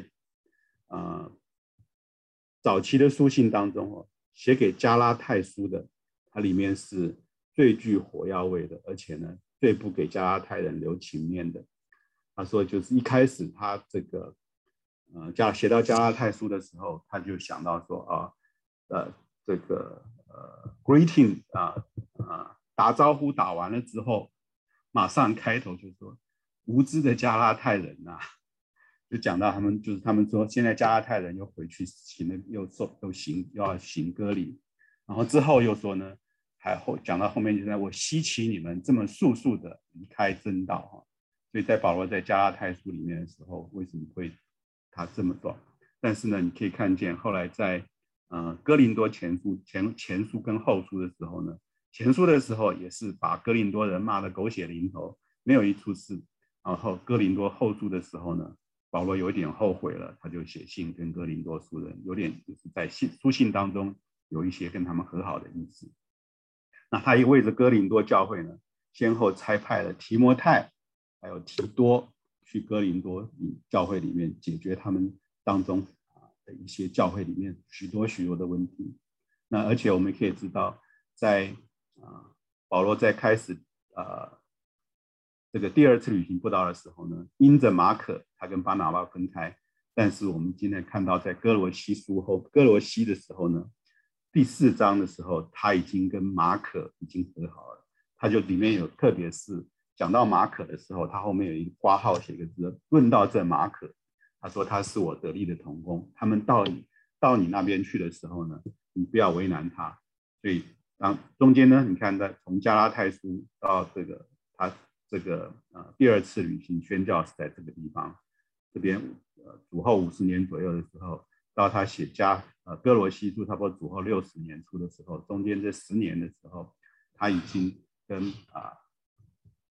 早期的书信当中写给加拉太书的，它里面是最具火药味的，而且呢最不给加拉太人留情面的。他说就是一开始他这个写到加拉太书的时候，他就想到说这个greeting 打招呼打完了之后，马上开头就说无知的加拉太人就讲到他们说现在加拉太人又回去又要行割礼，然后之后又说呢，讲到后面就是我希奇你们这么速速的离开真道所以在保罗在加拉太书里面的时候，为什么会他这么短？但是呢，你可以看见后来在哥林多前书跟后书的时候呢，前书的时候也是把哥林多人骂得狗血淋头，没有一处是。然后哥林多后书的时候呢，保罗有点后悔了，他就写信跟哥林多书人有点就是在书信当中有一些跟他们和好的意思。那他也为着哥林多教会呢，先后差派了提摩太还有提多去哥林多教会里面解决他们当中的一些教会里面许多的问题。那而且我们可以知道，在保罗在开始这个第2次旅行布道的时候呢，因着马可他跟巴拿巴分开，但是我们今天看到在哥罗西的时候呢，第4章的时候，他已经跟马可已经和好了。他就里面有特别是讲到马可的时候，他后面有一个括号写个字，论到这马可，他说他是我得力的同工，他们到你那边去的时候呢，你不要为难他。所以中间呢，你看从加拉太书到他这个第2次旅行宣教是在这个地方，这边主后50年左右的时候，到他写哥罗西书差不多主后60年初的时候，中间这10年的时候，他已经跟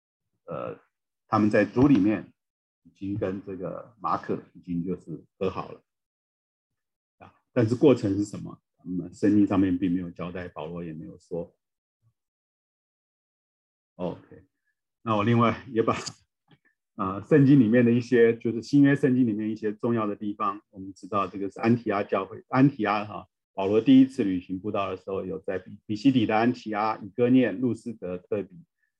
他们在主里面已经跟这个马可已经就是和好了但是过程是什么？圣经上面并没有交代，保罗也没有说。OK， 那我另外也把圣经里面的一些，就是新约圣经里面一些重要的地方，我们知道这个是安提阿教会，安提阿保罗第一次旅行布道的时候，有在比西底的安提阿、以哥念、路斯德、特比，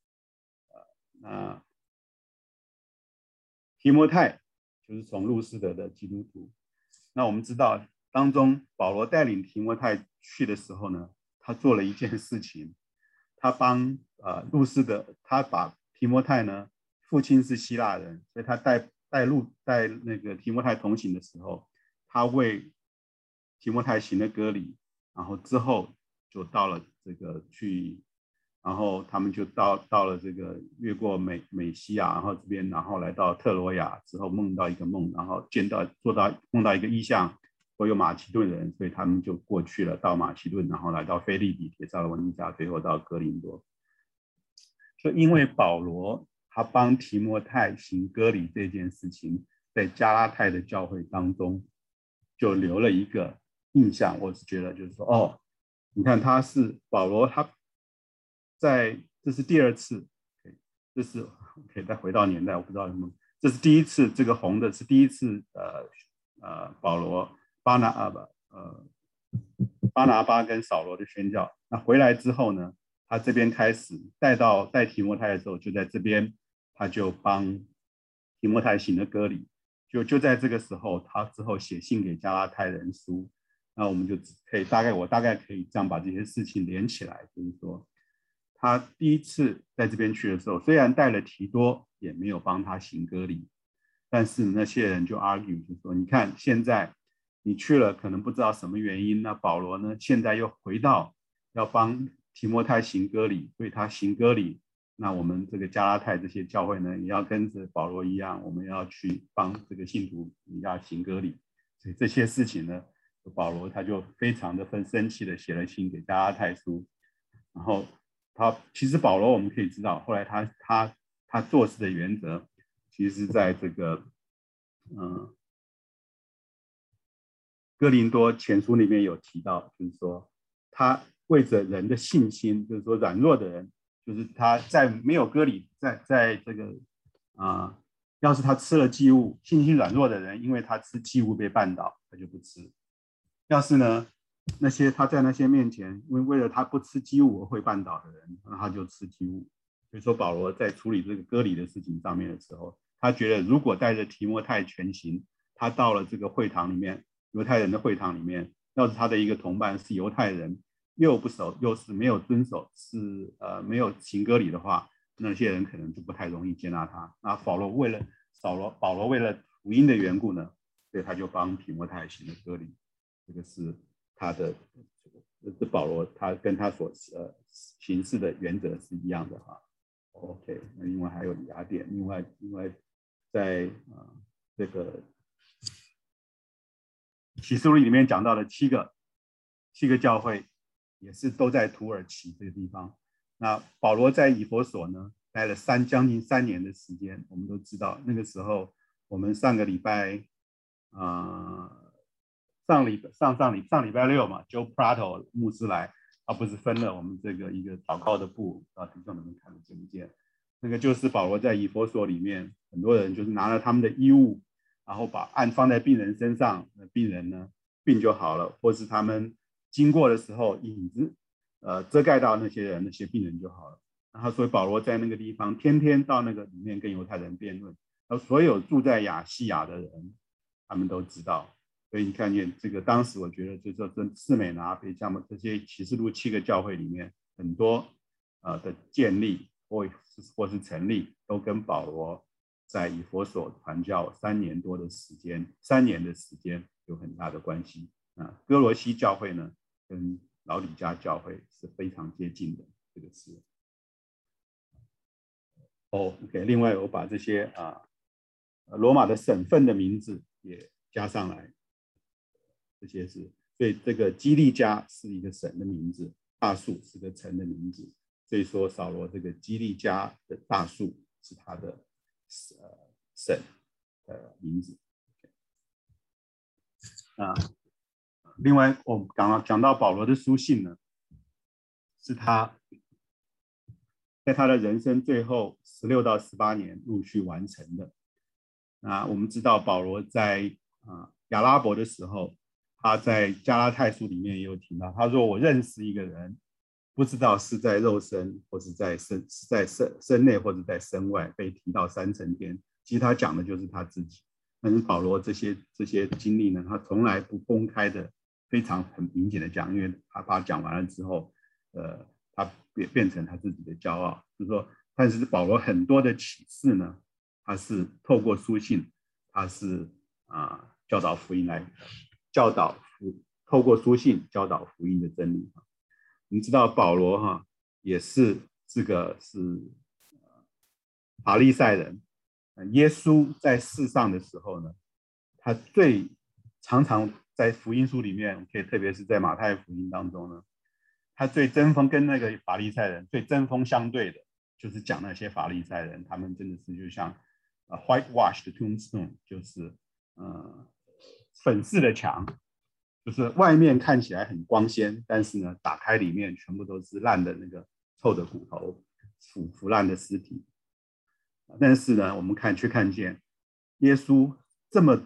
提摩太就是从路斯德的基督徒。那我们知道当中保罗带领提摩太去的时候呢，他做了一件事情，他帮路斯德，他把提摩太呢，父亲是希腊人，所以他带那个提摩太同行的时候，他为提摩太行了割礼，然后之后就到了这个去，然后他们就到了这个越过美西亚，然后这边，然后来到特罗亚之后梦到一个梦，然后梦到一个异象，说有马其顿人，所以他们就过去了，到马其顿，然后来到腓立比、帖撒罗尼迦，最后到哥林多。就因为保罗他帮提摩太行割礼这件事情，在加拉太的教会当中就留了一个印象。我是觉得就是说，你看他是保罗，他这是第二次，这是再回到年代，我不知道什么，这是第一次，这个红的是第一次，保罗巴拿巴跟扫罗的宣教。那回来之后呢，他这边开始带提摩太的时候，就在这边他就帮提摩太行了割礼，就在这个时候，他之后写信给加拉太人书。那我们就可以我大概可以这样把这些事情连起来，就是说他第一次在这边去的时候，虽然带了提多，也没有帮他行割礼，但是那些人就 argue 就说，你看现在你去了，可能不知道什么原因，那保罗呢现在又回到要帮提摩太行割礼，所以他行割礼，那我们这个加拉太这些教会呢，也要跟着保罗一样，我们要去帮这个信徒也要行割礼。所以这些事情呢，保罗他就非常的生气的写了信给加拉太书，然后其实保罗我们可以知道，后来他做事的原则，其实在这个哥林多前书里面有提到，就是说他为着人的信心，就是说软弱的人，就是他在没有割礼，在这个要是他吃了祭物，信心软弱的人，因为他吃祭物被绊倒，他就不吃。要是呢，他在那些面前，为了他不吃祭物而会绊倒的人，那他就吃祭物。所以说保罗在处理这个割礼的事情上面的时候，他觉得如果带着提摩太全行，他到了这个会堂里面，犹太人的会堂里面，要是他的一个同伴是犹太人，又是没有遵守，没有行割礼的话，那些人可能就不太容易接纳他。那保罗为了福音的缘故呢，所以他就帮提摩太行了割礼。这个是他的，这保罗他跟他所行事的原则是一样的哈。OK， 那另外还有雅典，另外在这个启示录里面讲到的七个教会，也是都在土耳其这个地方。那保罗在以弗所呢待了将近3年的时间。我们都知道那个时候，我们上礼拜六嘛 ，Joe Prato 牧师来，他不是分了我们这个一个祷告的部，听众们看得见不见？那个就是保罗在以弗所里面，很多人就是拿了他们的衣物，然后把按放在病人身上，那病人呢病就好了，或是他们经过的时候影子遮盖到那些病人就好了。然后所以保罗在那个地方天天到那个里面跟犹太人辩论，然后所有住在亚细亚的人，他们都知道。所以你看见这个，当时我觉得就是说，士美拿北加这些启示录7个教会里面，很多的建立或是成立，都跟保罗在以弗所传教3年的时间有很大的关系。哥罗西教会呢，跟老底嘉教会是非常接近的，这个是。OK， 另外我把这些罗马的省份的名字也加上来。这些是，所以这个基利家是一个省的名字，大树是个城的名字，所以说扫罗这个基利家的大树是他的神的名字。另外我们讲到保罗的书信呢，是他在他的人生最后16到18年陆续完成的。那我们知道保罗在亚拉伯的时候，他在加拉太书里面也有提到，他说我认识一个人，不知道是在肉身或是在身内或者在身外，被提到3层天。其实他讲的就是他自己，但是保罗这些经历呢，他从来不公开的非常很明显的讲，因为他把它讲完了之后他变成他自己的骄傲，就是说，但是保罗很多的启示呢，他是透过书信，他是教导福音透过书信教导福音的真理。你知道保罗也是这个是法利赛人。耶稣在世上的时候呢，他最常在福音书里面，特别是在马太福音当中呢，他最针锋跟那个法利赛人最针锋相对的，就是讲那些法利赛人，他们真的是就像whitewashed tombstone， 就是粉饰的墙，就是外面看起来很光鲜，但是呢，打开里面全部都是烂的那个臭的骨头，腐烂的尸体。但是呢，我们却看见耶稣这么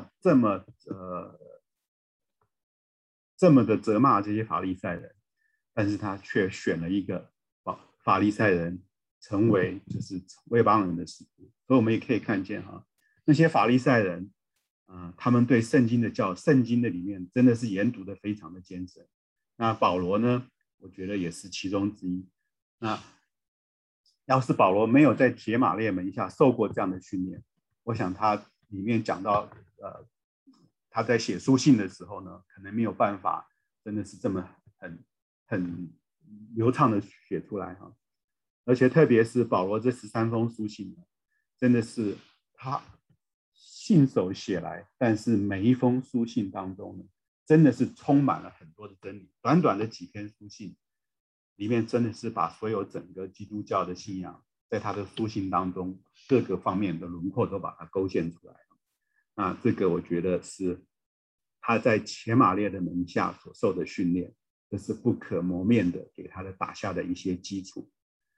的责骂这些法利赛人，但是他却选了一个法利赛人成为就是外邦人的使徒。所以我们也可以看见那些法利赛人他们对圣经的里面真的是研读的非常的艰深。那保罗呢，我觉得也是其中之一。那要是保罗没有在铁马列门下受过这样的训练，我想他里面讲到他在写书信的时候呢，可能没有办法真的是这么很流畅的写出来而且特别是保罗这13封书信呢，真的是他信手写来，但是每一封书信当中呢，真的是充满了很多的真理。短短的几篇书信里面，真的是把所有整个基督教的信仰，在他的书信当中各个方面的轮廓都把它勾现出来了。那这个我觉得是他在铁马列的门下所受的训练，这是不可磨灭的，给他的打下的一些基础。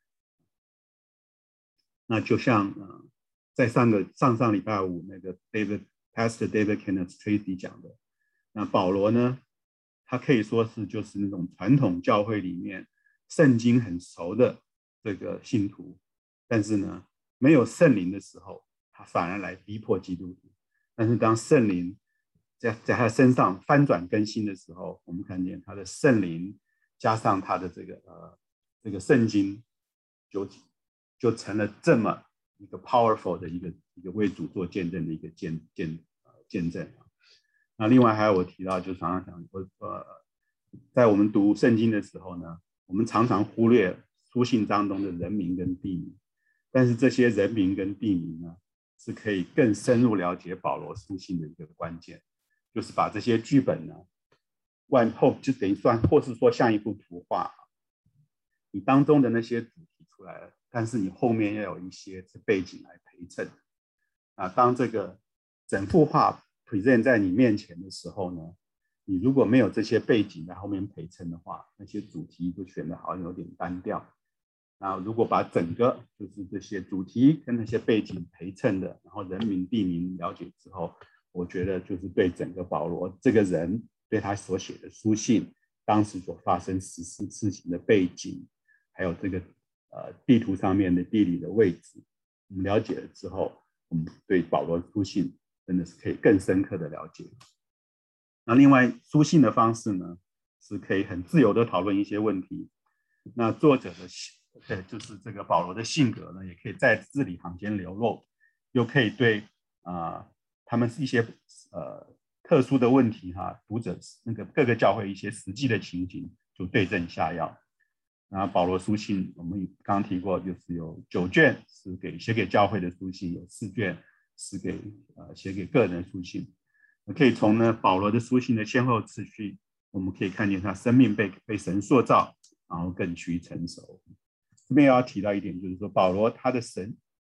那就像在上礼拜五那个 Pastor David Kenneth Tracy 讲的，那保罗呢，他可以说是就是那种传统教会里面圣经很熟的这个信徒，但是呢，没有圣灵的时候，他反而来逼迫基督徒。但是当圣灵在他身上翻转更新的时候，我们看见他的圣灵加上他的这个圣经就成了这么一个 powerful 的一个为主做见证的一个见证。那另外还有我提到，就常常讲在我们读圣经的时候呢，我们常常忽略书信当中的人名跟地名，但是这些人名跟地名呢，是可以更深入了解保罗书信的一个关键，就是把这些剧本呢，后就等于算，或是说像一幅图画，你当中的那些主题出来了，但是你后面要有一些背景来陪衬。当这个整幅画 present 在你面前的时候呢，你如果没有这些背景在后面陪衬的话，那些主题就显得好像有点单调。那如果把整个就是这些主题跟那些背景陪衬的，然后人名地名了解之后，我觉得就是对整个保罗这个人，对他所写的书信，当时所发生事情的背景，还有这个地图上面的地理的位置，我们了解了之后，我们对保罗书信真的是可以更深刻的了解。那另外书信的方式呢，是可以很自由的讨论一些问题。那作者的就是这个保罗的性格呢，也可以在字里行间流露，又可以对他们一些特殊的问题读者那个各个教会一些实际的情形就对症下药。那保罗书信我们刚刚提过，就是有9卷是写给教会的书信，有4卷是写给个人的书信。可以从呢保罗的书信的先后次序，我们可以看见他生命被神塑造，然后更趋成熟。这边要提到一点，就是说保罗他的神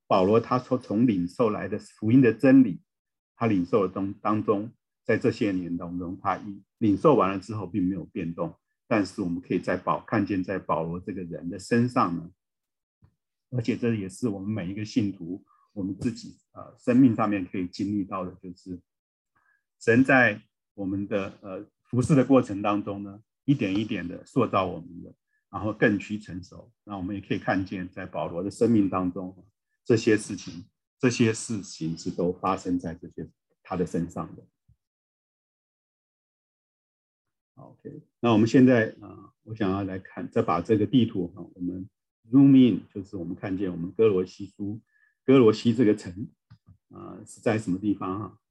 保罗他从领受来的福音的真理，他领受的当中，在这些年当中，他领受完了之后并没有变动，但是我们可以看见在保罗这个人的身上呢，而且这也是我们每一个信徒我们自己生命上面可以经历到的，就是神在我们的服事的过程当中呢，一点一点的塑造我们的，然后更趋成熟。那我们也可以看见在保罗的生命当中，这些事情是都发生在他的身上的。OK， 那我们现在我想要来看，再把这个地图我们 zoom in， 就是我们看见我们哥罗西这个城是在什么地方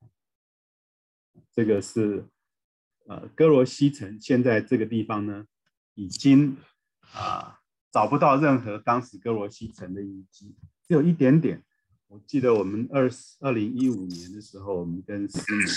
这个是哥罗西城，现在这个地方呢，已经找不到任何当时哥罗西城的遗迹，只有一点点。我记得我们2015年的时候，我们跟师母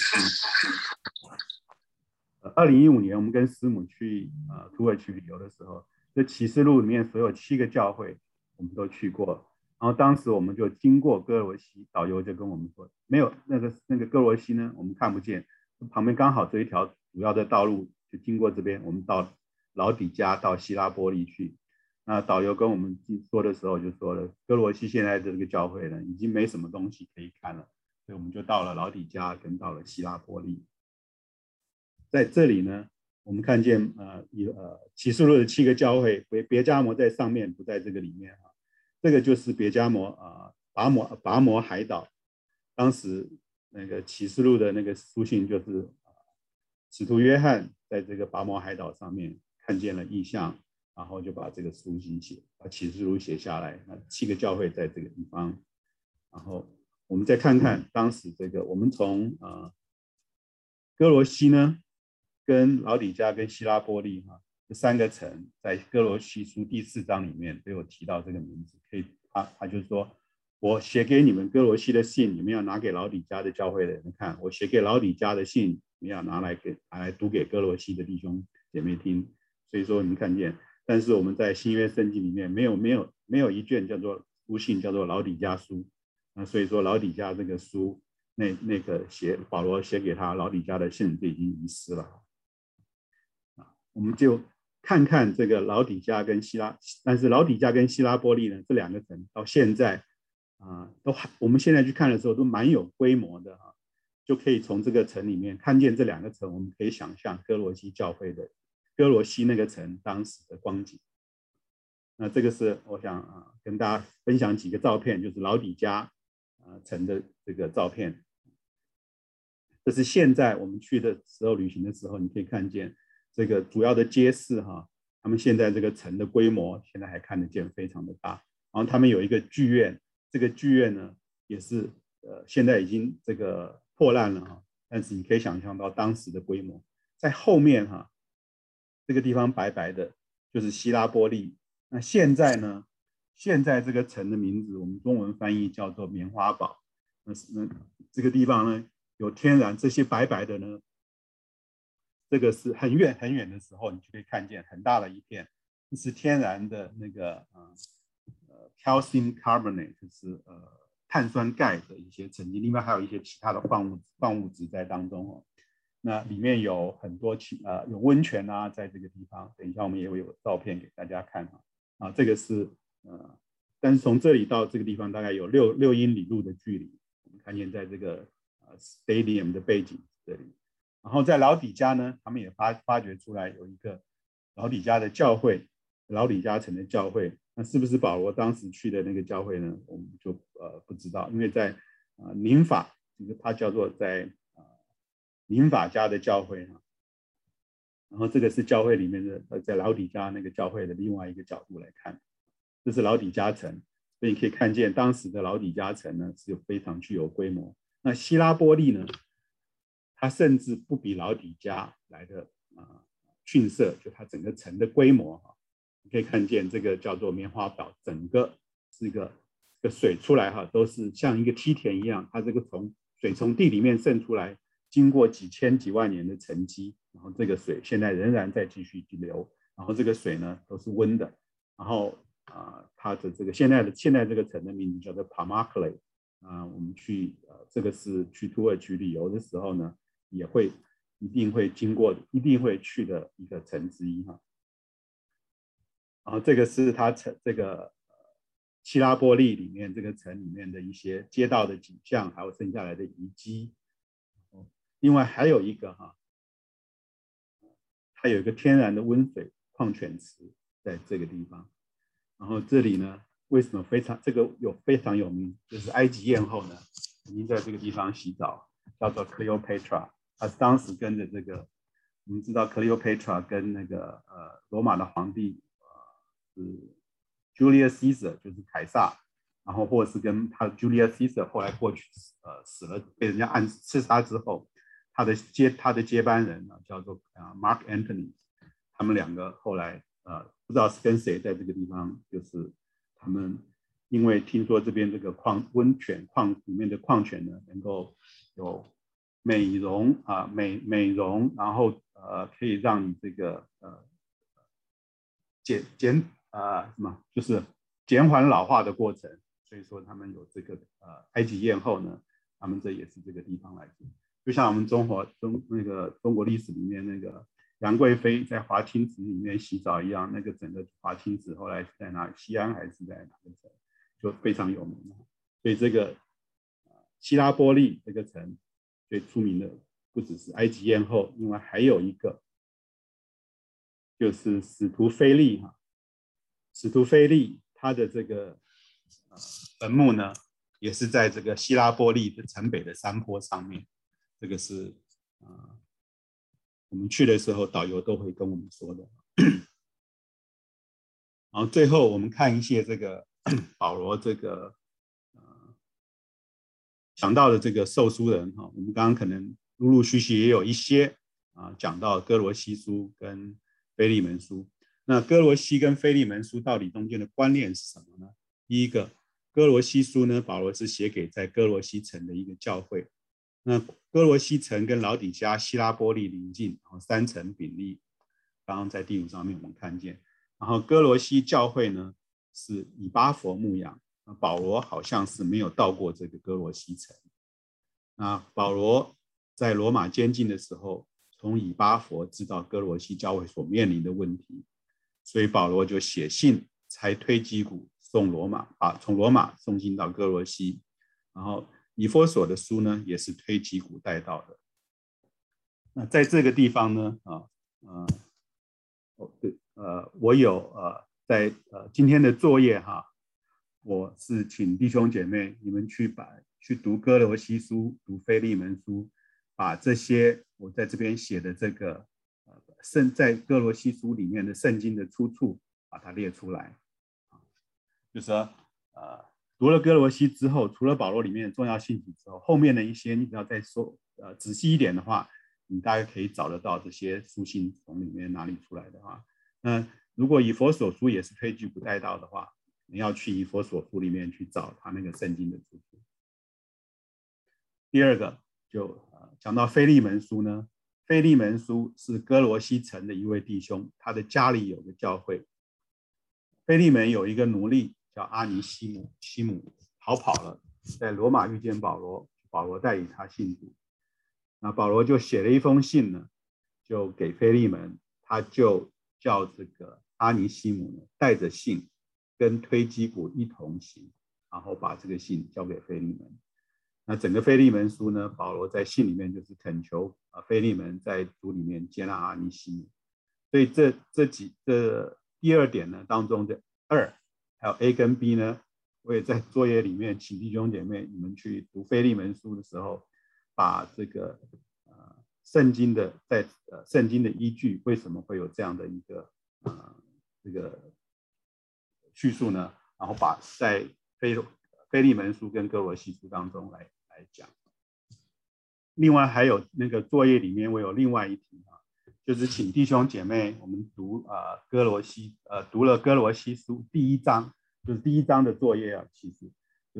2015年我们跟师母去土耳其旅游的时候，这启示录里面所有7个教会我们都去过。然后当时我们就经过哥罗西，导游就跟我们说，没有那个哥罗西呢，我们看不见，旁边刚好这一条主要的道路就经过这边，我们到老底加到希拉波利去。那导游跟我们说的时候就说了，哥罗西现在的这个教会呢，已经没什么东西可以看了，所以我们就到了老底加跟到了希拉波利。在这里呢，我们看见启示录的7个教会，别迦摩在上面，不在这个里面这个就是别迦摩拔摩海岛。当时那个启示录的那个书信就是使徒约翰在这个拔摩海岛上面看见了异象，然后就把这个书信把启示录写下来。那7个教会在这个地方，然后我们再看看当时这个，我们从哥罗西呢，跟老底加跟希拉波利这3个城，在哥罗西书第4章里面都有提到这个名字。可以，他就说，我写给你们哥罗西的信，你们要拿给老底加的教会的人看；我写给老底加的信，你们要拿来读给哥罗西的弟兄姐妹听。所以说你们看见，但是我们在新约圣经里面没有一卷叫做书信叫做老底加书。所以说老底加这个书，那个保罗写给他老底加的信就已经遗失了。我们就看看这个老底加跟但是老底加跟希拉波利呢，这2个城到现在我们现在去看的时候都蛮有规模的就可以从这个城里面看见这2个城，我们可以想象哥罗西那个城当时的光景。那这个是我想跟大家分享几个照片，就是老底加城的这个照片。这是现在我们去的时候，旅行的时候，你可以看见这个主要的街市他们现在这个城的规模现在还看得见，非常的大。然后他们有一个剧院，这个剧院呢也是现在已经这个破烂了但是你可以想象到当时的规模。在后面这个地方白白的就是希拉波利。那现在呢，现在这个城的名字我们中文翻译叫做棉花堡。那这个地方呢有天然这些白白的呢，这个是很远很远的时候，你就可以看见很大的一片，这是天然的那个calcium carbonate， 就是碳酸钙的一些成分，另外还有一些其他的矿物质在当中那里面有很多有温泉在这个地方。等一下我们也会有照片给大家看这个是但是从这里到这个地方大概有6英里路的距离。我们看见在这个stadium 的背景这里。然后在老底加呢，他们也发掘出来有一个老底加的教会，老底加城的教会。那是不是保罗当时去的那个教会呢？我们就不知道，因为在宁法，它叫做在宁法家的教会然后这个是教会里面的在老底加那个教会的另外一个角度来看，这是老底加城。所以你可以看见当时的老底加城呢是非常具有规模。那希拉波利呢，它甚至不比老底加来的逊色，就它整个城的规模你可以看见这个叫做棉花岛，整个是一个水出来都是像一个梯田一样，它这个水从地里面渗出来，经过几千几万年的沉积，然后这个水现在仍然在继续流，然后这个水呢都是温的，然后它的这个现在这个城的名字叫做 Pamukkale 我们去这个是去土耳其旅游的时候呢，一定会去的一个城之一哈。然后这个是它这个希拉波利里面这个城里面的一些街道的景象，还有剩下来的遗迹。另外还有一个它有一个天然的温水矿泉池在这个地方。然后这里呢，为什么这个非常有名，就是埃及艳后呢曾经在这个地方洗澡，叫做 Cleopatra。她当时跟着这个，我们知道 Cleopatra 跟那个罗马的皇帝是 Julius Caesar， 就是凯撒，然后或者是跟他 Julius Caesar 后来过去死了，被人家刺杀之后，他的接班人呢叫做Mark Antony， 他们两个后来不知道是跟谁在这个地方，就是他们因为听说这边这个温泉矿里面的矿泉呢能够有美容，然后可以让你这个就是减缓老化的过程，所以说他们有这个埃及艳后呢，他们这也是这个地方来的。就像我们中国历史里面那个杨贵妃在华清池里面洗澡一样，那个整个华清池后来是在哪里？西安还是在哪个城？就非常有名。所以这个希拉波利这个城最出名的不只是埃及艳后，另外还有一个就是使徒腓力哈。使徒腓力他的这个坟墓呢，也是在这个希拉波利的城北的山坡上面。这个是我们去的时候导游都会跟我们说的。然后最后我们看一些这个保罗这个讲到的这个受书人哈，我们刚刚可能陆陆续续也有一些讲到哥罗西书跟腓利门书。那哥罗西跟腓利门书到底中间的关联是什么呢？第一个，哥罗西书呢，保罗是写给在哥罗西城的一个教会。那哥罗西城跟老底嘉、希拉波利邻近，3城鼎立。刚刚在第5章面我们看见，然后哥罗西教会呢是以巴佛牧养，保罗好像是没有到过这个哥罗西城。那保罗在罗马监禁的时候，从以巴佛知道哥罗西教会所面临的问题，所以保罗就写信才推基古从罗马送进到哥罗西。然后以弗所的书呢也是推基古带到的。那在这个地方呢我有在今天的作业我是请弟兄姐妹你们去读哥罗西书，读腓利门书，把这些我在这边写的这个在哥罗西书里面的圣经的出处把它列出来。就是说读了哥罗西之后，除了保罗里面的重要信息之后，后面的一些你只要再说仔细一点的话，你大概可以找得到这些书信从里面哪里出来的话。那如果以弗所书也是推基古带到的话，你要去以弗所书里面去找他那个圣经的出处。第二个就讲到腓利门书呢，腓利门书是哥罗西城的一位弟兄，他的家里有个教会。腓利门有一个奴隶叫阿尼西姆逃跑了，在罗马遇见保罗，保罗带领他信主。那保罗就写了一封信呢，就给腓利门，他就叫这个阿尼西姆呢带着信跟推基古一同行，然后把这个信交给腓利门。那整个腓利门书呢，保罗在信里面就是恳求腓利门在主里面接纳阿尼西姆。所以这第二点呢当中的2还有 A 跟 B 呢，我也在作业里面请弟兄姐妹你们去读腓利门书的时候，把这个圣经的依据为什么会有这样的一个这个叙述呢，然后把在腓利门书跟哥罗西书当中来讲。另外还有那个作业里面我有另外一题就是请弟兄姐妹我们读读了哥罗西书第1章，就是第1章的作业其实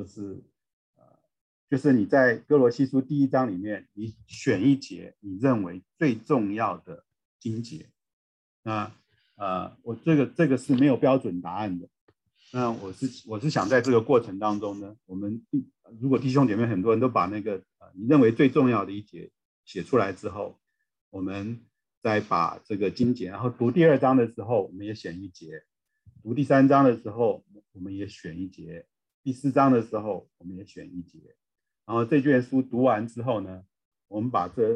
就是你在哥罗西书第1章里面，你选一节你认为最重要的经节。那我这个是没有标准答案的， 那我是想在这个过程当中呢，我们如果弟兄姐妹很多人都把那个你认为最重要的一节写出来之后，我们再把这个经节，然后读第2章的时候我们也选一节，读第3章的时候我们也选一节，第4章的时候我们也选一节，然后这卷书读完之后呢，我们把这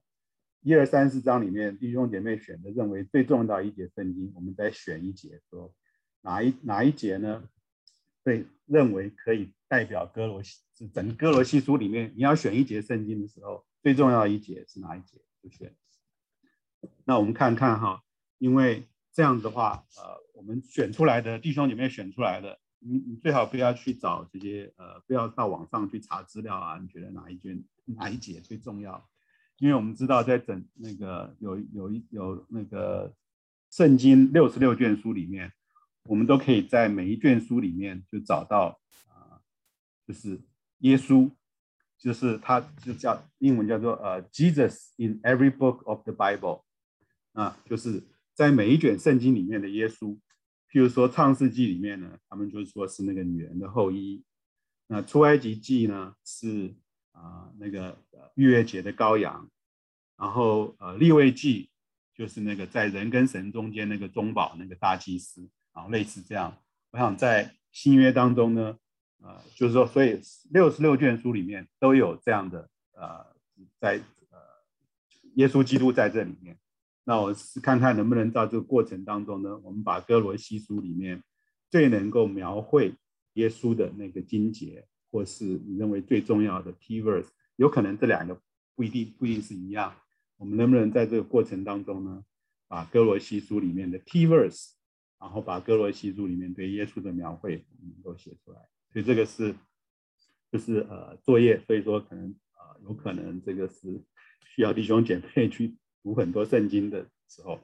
1、2、3、4章里面弟兄姐妹选的认为最重要的一节圣经，我们再选一节，说哪一节呢？被认为可以代表整个哥罗西书里面，你要选一节圣经的时候，最重要的一节是哪一节？就选。那我们看看哈，因为这样子的话，我们选出来的弟兄姐妹选出来的，你最好不要去找这些不要到网上去查资料啊，你觉得哪一节最重要？因为我们知道在那个有那个圣经66卷书里面，我们都可以在每一卷书里面就找到就是耶稣，就是他就叫英文叫做Jesus in every book of the Bible， 就是在每一卷圣经里面的耶稣。譬如说创世纪里面呢，他们就是说是那个女人的后裔，那出埃及记呢是那个逾越节的羔羊，然后利未记就是那个在人跟神中间那个中保那个大祭司，类似这样。我想在新约当中呢，就是说，所以66卷书里面都有这样的在耶稣基督在这里面。那我是看看能不能在这个过程当中呢，我们把哥罗西书里面最能够描绘耶稣的那个经节，或是你认为最重要的 key verse， 有可能这2个不一定是一样。我们能不能在这个过程当中呢，把哥罗西书里面的 key verse， 然后把哥罗西书里面对耶稣的描绘能够写出来？所以这个就是作业，所以说可能有可能这个是需要弟兄姐妹去读很多圣经的时候。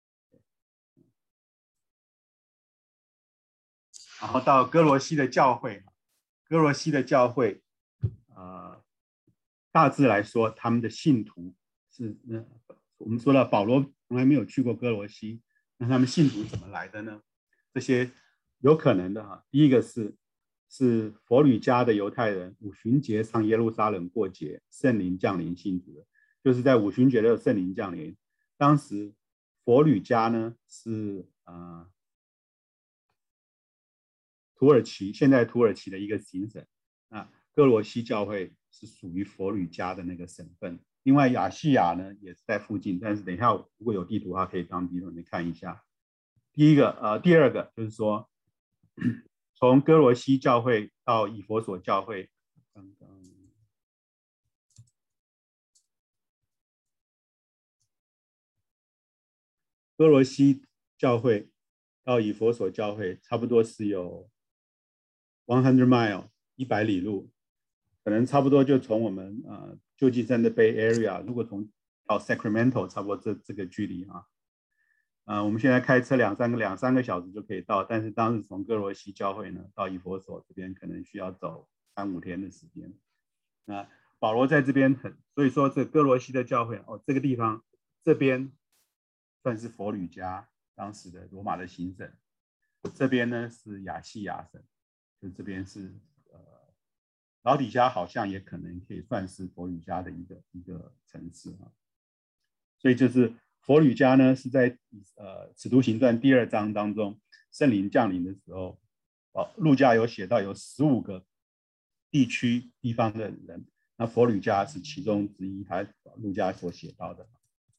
然后到哥罗西的教会，大致来说，他们的信徒是我们说了，保罗从来没有去过哥罗西，那他们信徒怎么来的呢？这些有可能的第一个是佛吕家的犹太人五旬节上耶路撒冷过节，圣灵降临信主的，就是在五旬节的圣灵降临。当时佛吕家呢是现在土耳其的一个行省，那哥罗西教会是属于佛吕家的那个省份。另外亚细亚呢也是在附近，但是等一下如果有地图的话，可以当地图你看一下。第二个就是说，从哥罗西教会到以弗所教会，哥罗西教会到以弗所教会差不多是有100 mile 100里路，可能差不多就从我们旧金山的 Bay Area， 如果从到 Sacramento 差不多这个距离我们现在开车两三个小时就可以到，但是当时从哥罗西教会呢到以弗所这边可能需要走3、5天的时间。那保罗在这边所以说这哥罗西的教会这个地方这边算是佛吕家当时的罗马的行省，这边呢是亚细亚省，就这边是老底嘉好像也可能可以算是佛吕家的一个城市所以就是佛吕家呢是在使徒行传第2章当中圣灵降临的时候，路加有写到有15个地方的人，那佛吕家是其中之一，他路加所写到的。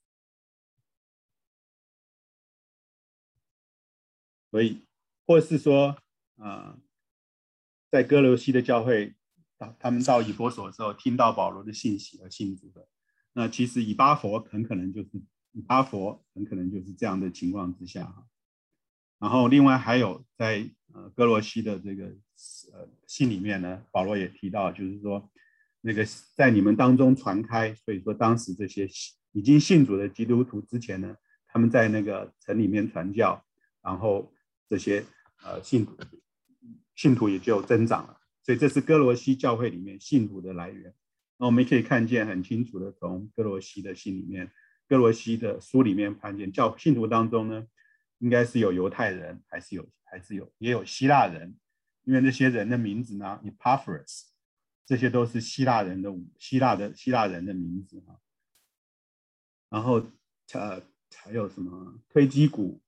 所以或是说在哥罗西的教会，他们到以弗所的时候听到保罗的信息而信主的，那其实以巴佛很可能就是这样的情况之下然后另外还有在哥罗西的这个信里面呢，保罗也提到，就是说那个在你们当中传开，所以说当时这些已经信主的基督徒之前呢，他们在那个城里面传教，然后这些信徒也就增长了，所以这是哥罗西教会里面信徒的来源。那我们可以看见很清楚的，从哥罗西的信里面，哥罗西的书里面看见信徒当中呢，应该是有犹太人，还还是也有希腊人，因为那些人的名字呢 Epaphras 这些都是希腊人的名字啊。然后还有什么推基古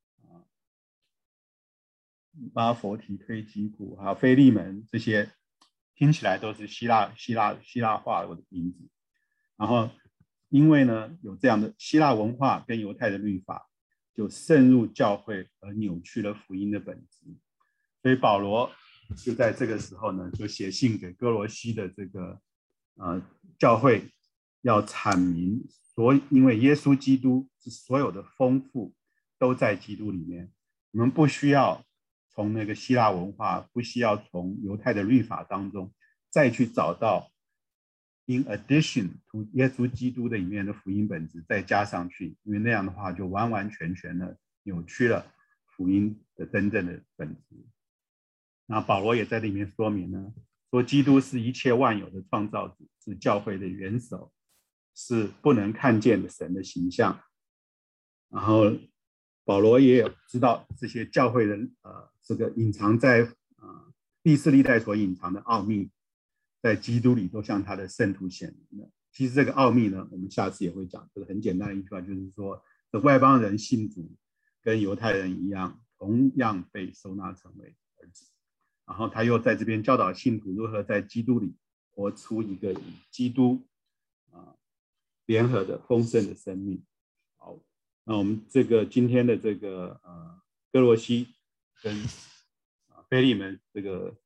巴佛提推基古还有腓利门，这些听起来都是希腊话的名字。然后因为呢有这样的希腊文化跟犹太的律法，就渗入教会而扭曲了福音的本质。所以保罗就在这个时候呢，就写信给哥罗西的这个教会，要阐明因为耶稣基督是所有的丰富都在基督里面，你们不需要从那个希腊文化，不需要从犹太的律法当中再去找到 in addition to 耶稣基督的里面的福音本质再加上去，因为那样的话就完完全全的扭曲了福音的真正的本质。那保罗也在里面说明呢，说基督是一切万有的创造主，是教会的元首，是不能看见的神的形象。然后保罗也有知道这些教会的这个隐藏在历世历代所隐藏的奥秘，在基督里都向他的圣徒显明了。其实这个奥秘呢，我们下次也会讲，这个很简单的一句话，就是说外邦人信主跟犹太人一样，同样被收纳成为儿子。然后他又在这边教导信徒如何在基督里活出一个与基督联合的丰盛的生命。好，那我们这个今天的这个哥罗西跟腓利门这个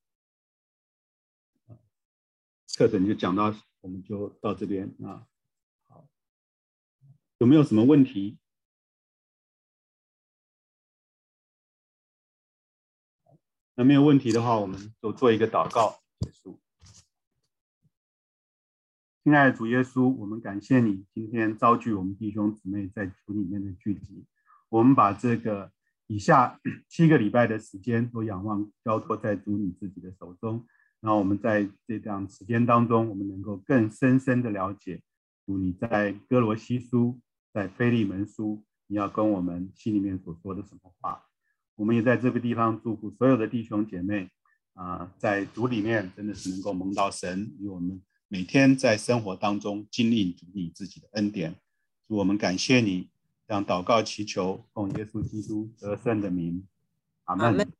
课程就讲到，我们就到这边啊。好，有没有什么问题？那没有问题的话，我们就做一个祷告结束。亲爱的主耶稣，我们感谢你今天召聚我们弟兄姊妹在主里面的聚集。我们把这个以下7个礼拜的时间都仰望交托在主你自己的手中，然后我们在这段时间当中，我们能够更深深的了解主你在哥罗西书、在腓利门书，你要跟我们心里面所说的什么话。我们也在这个地方祝福所有的弟兄姐妹在主里面真的是能够蒙到神与我们每天在生活当中经历主你自己的恩典。主，我们感谢你，让祷告祈求奉耶稣基督得胜的名，阿们。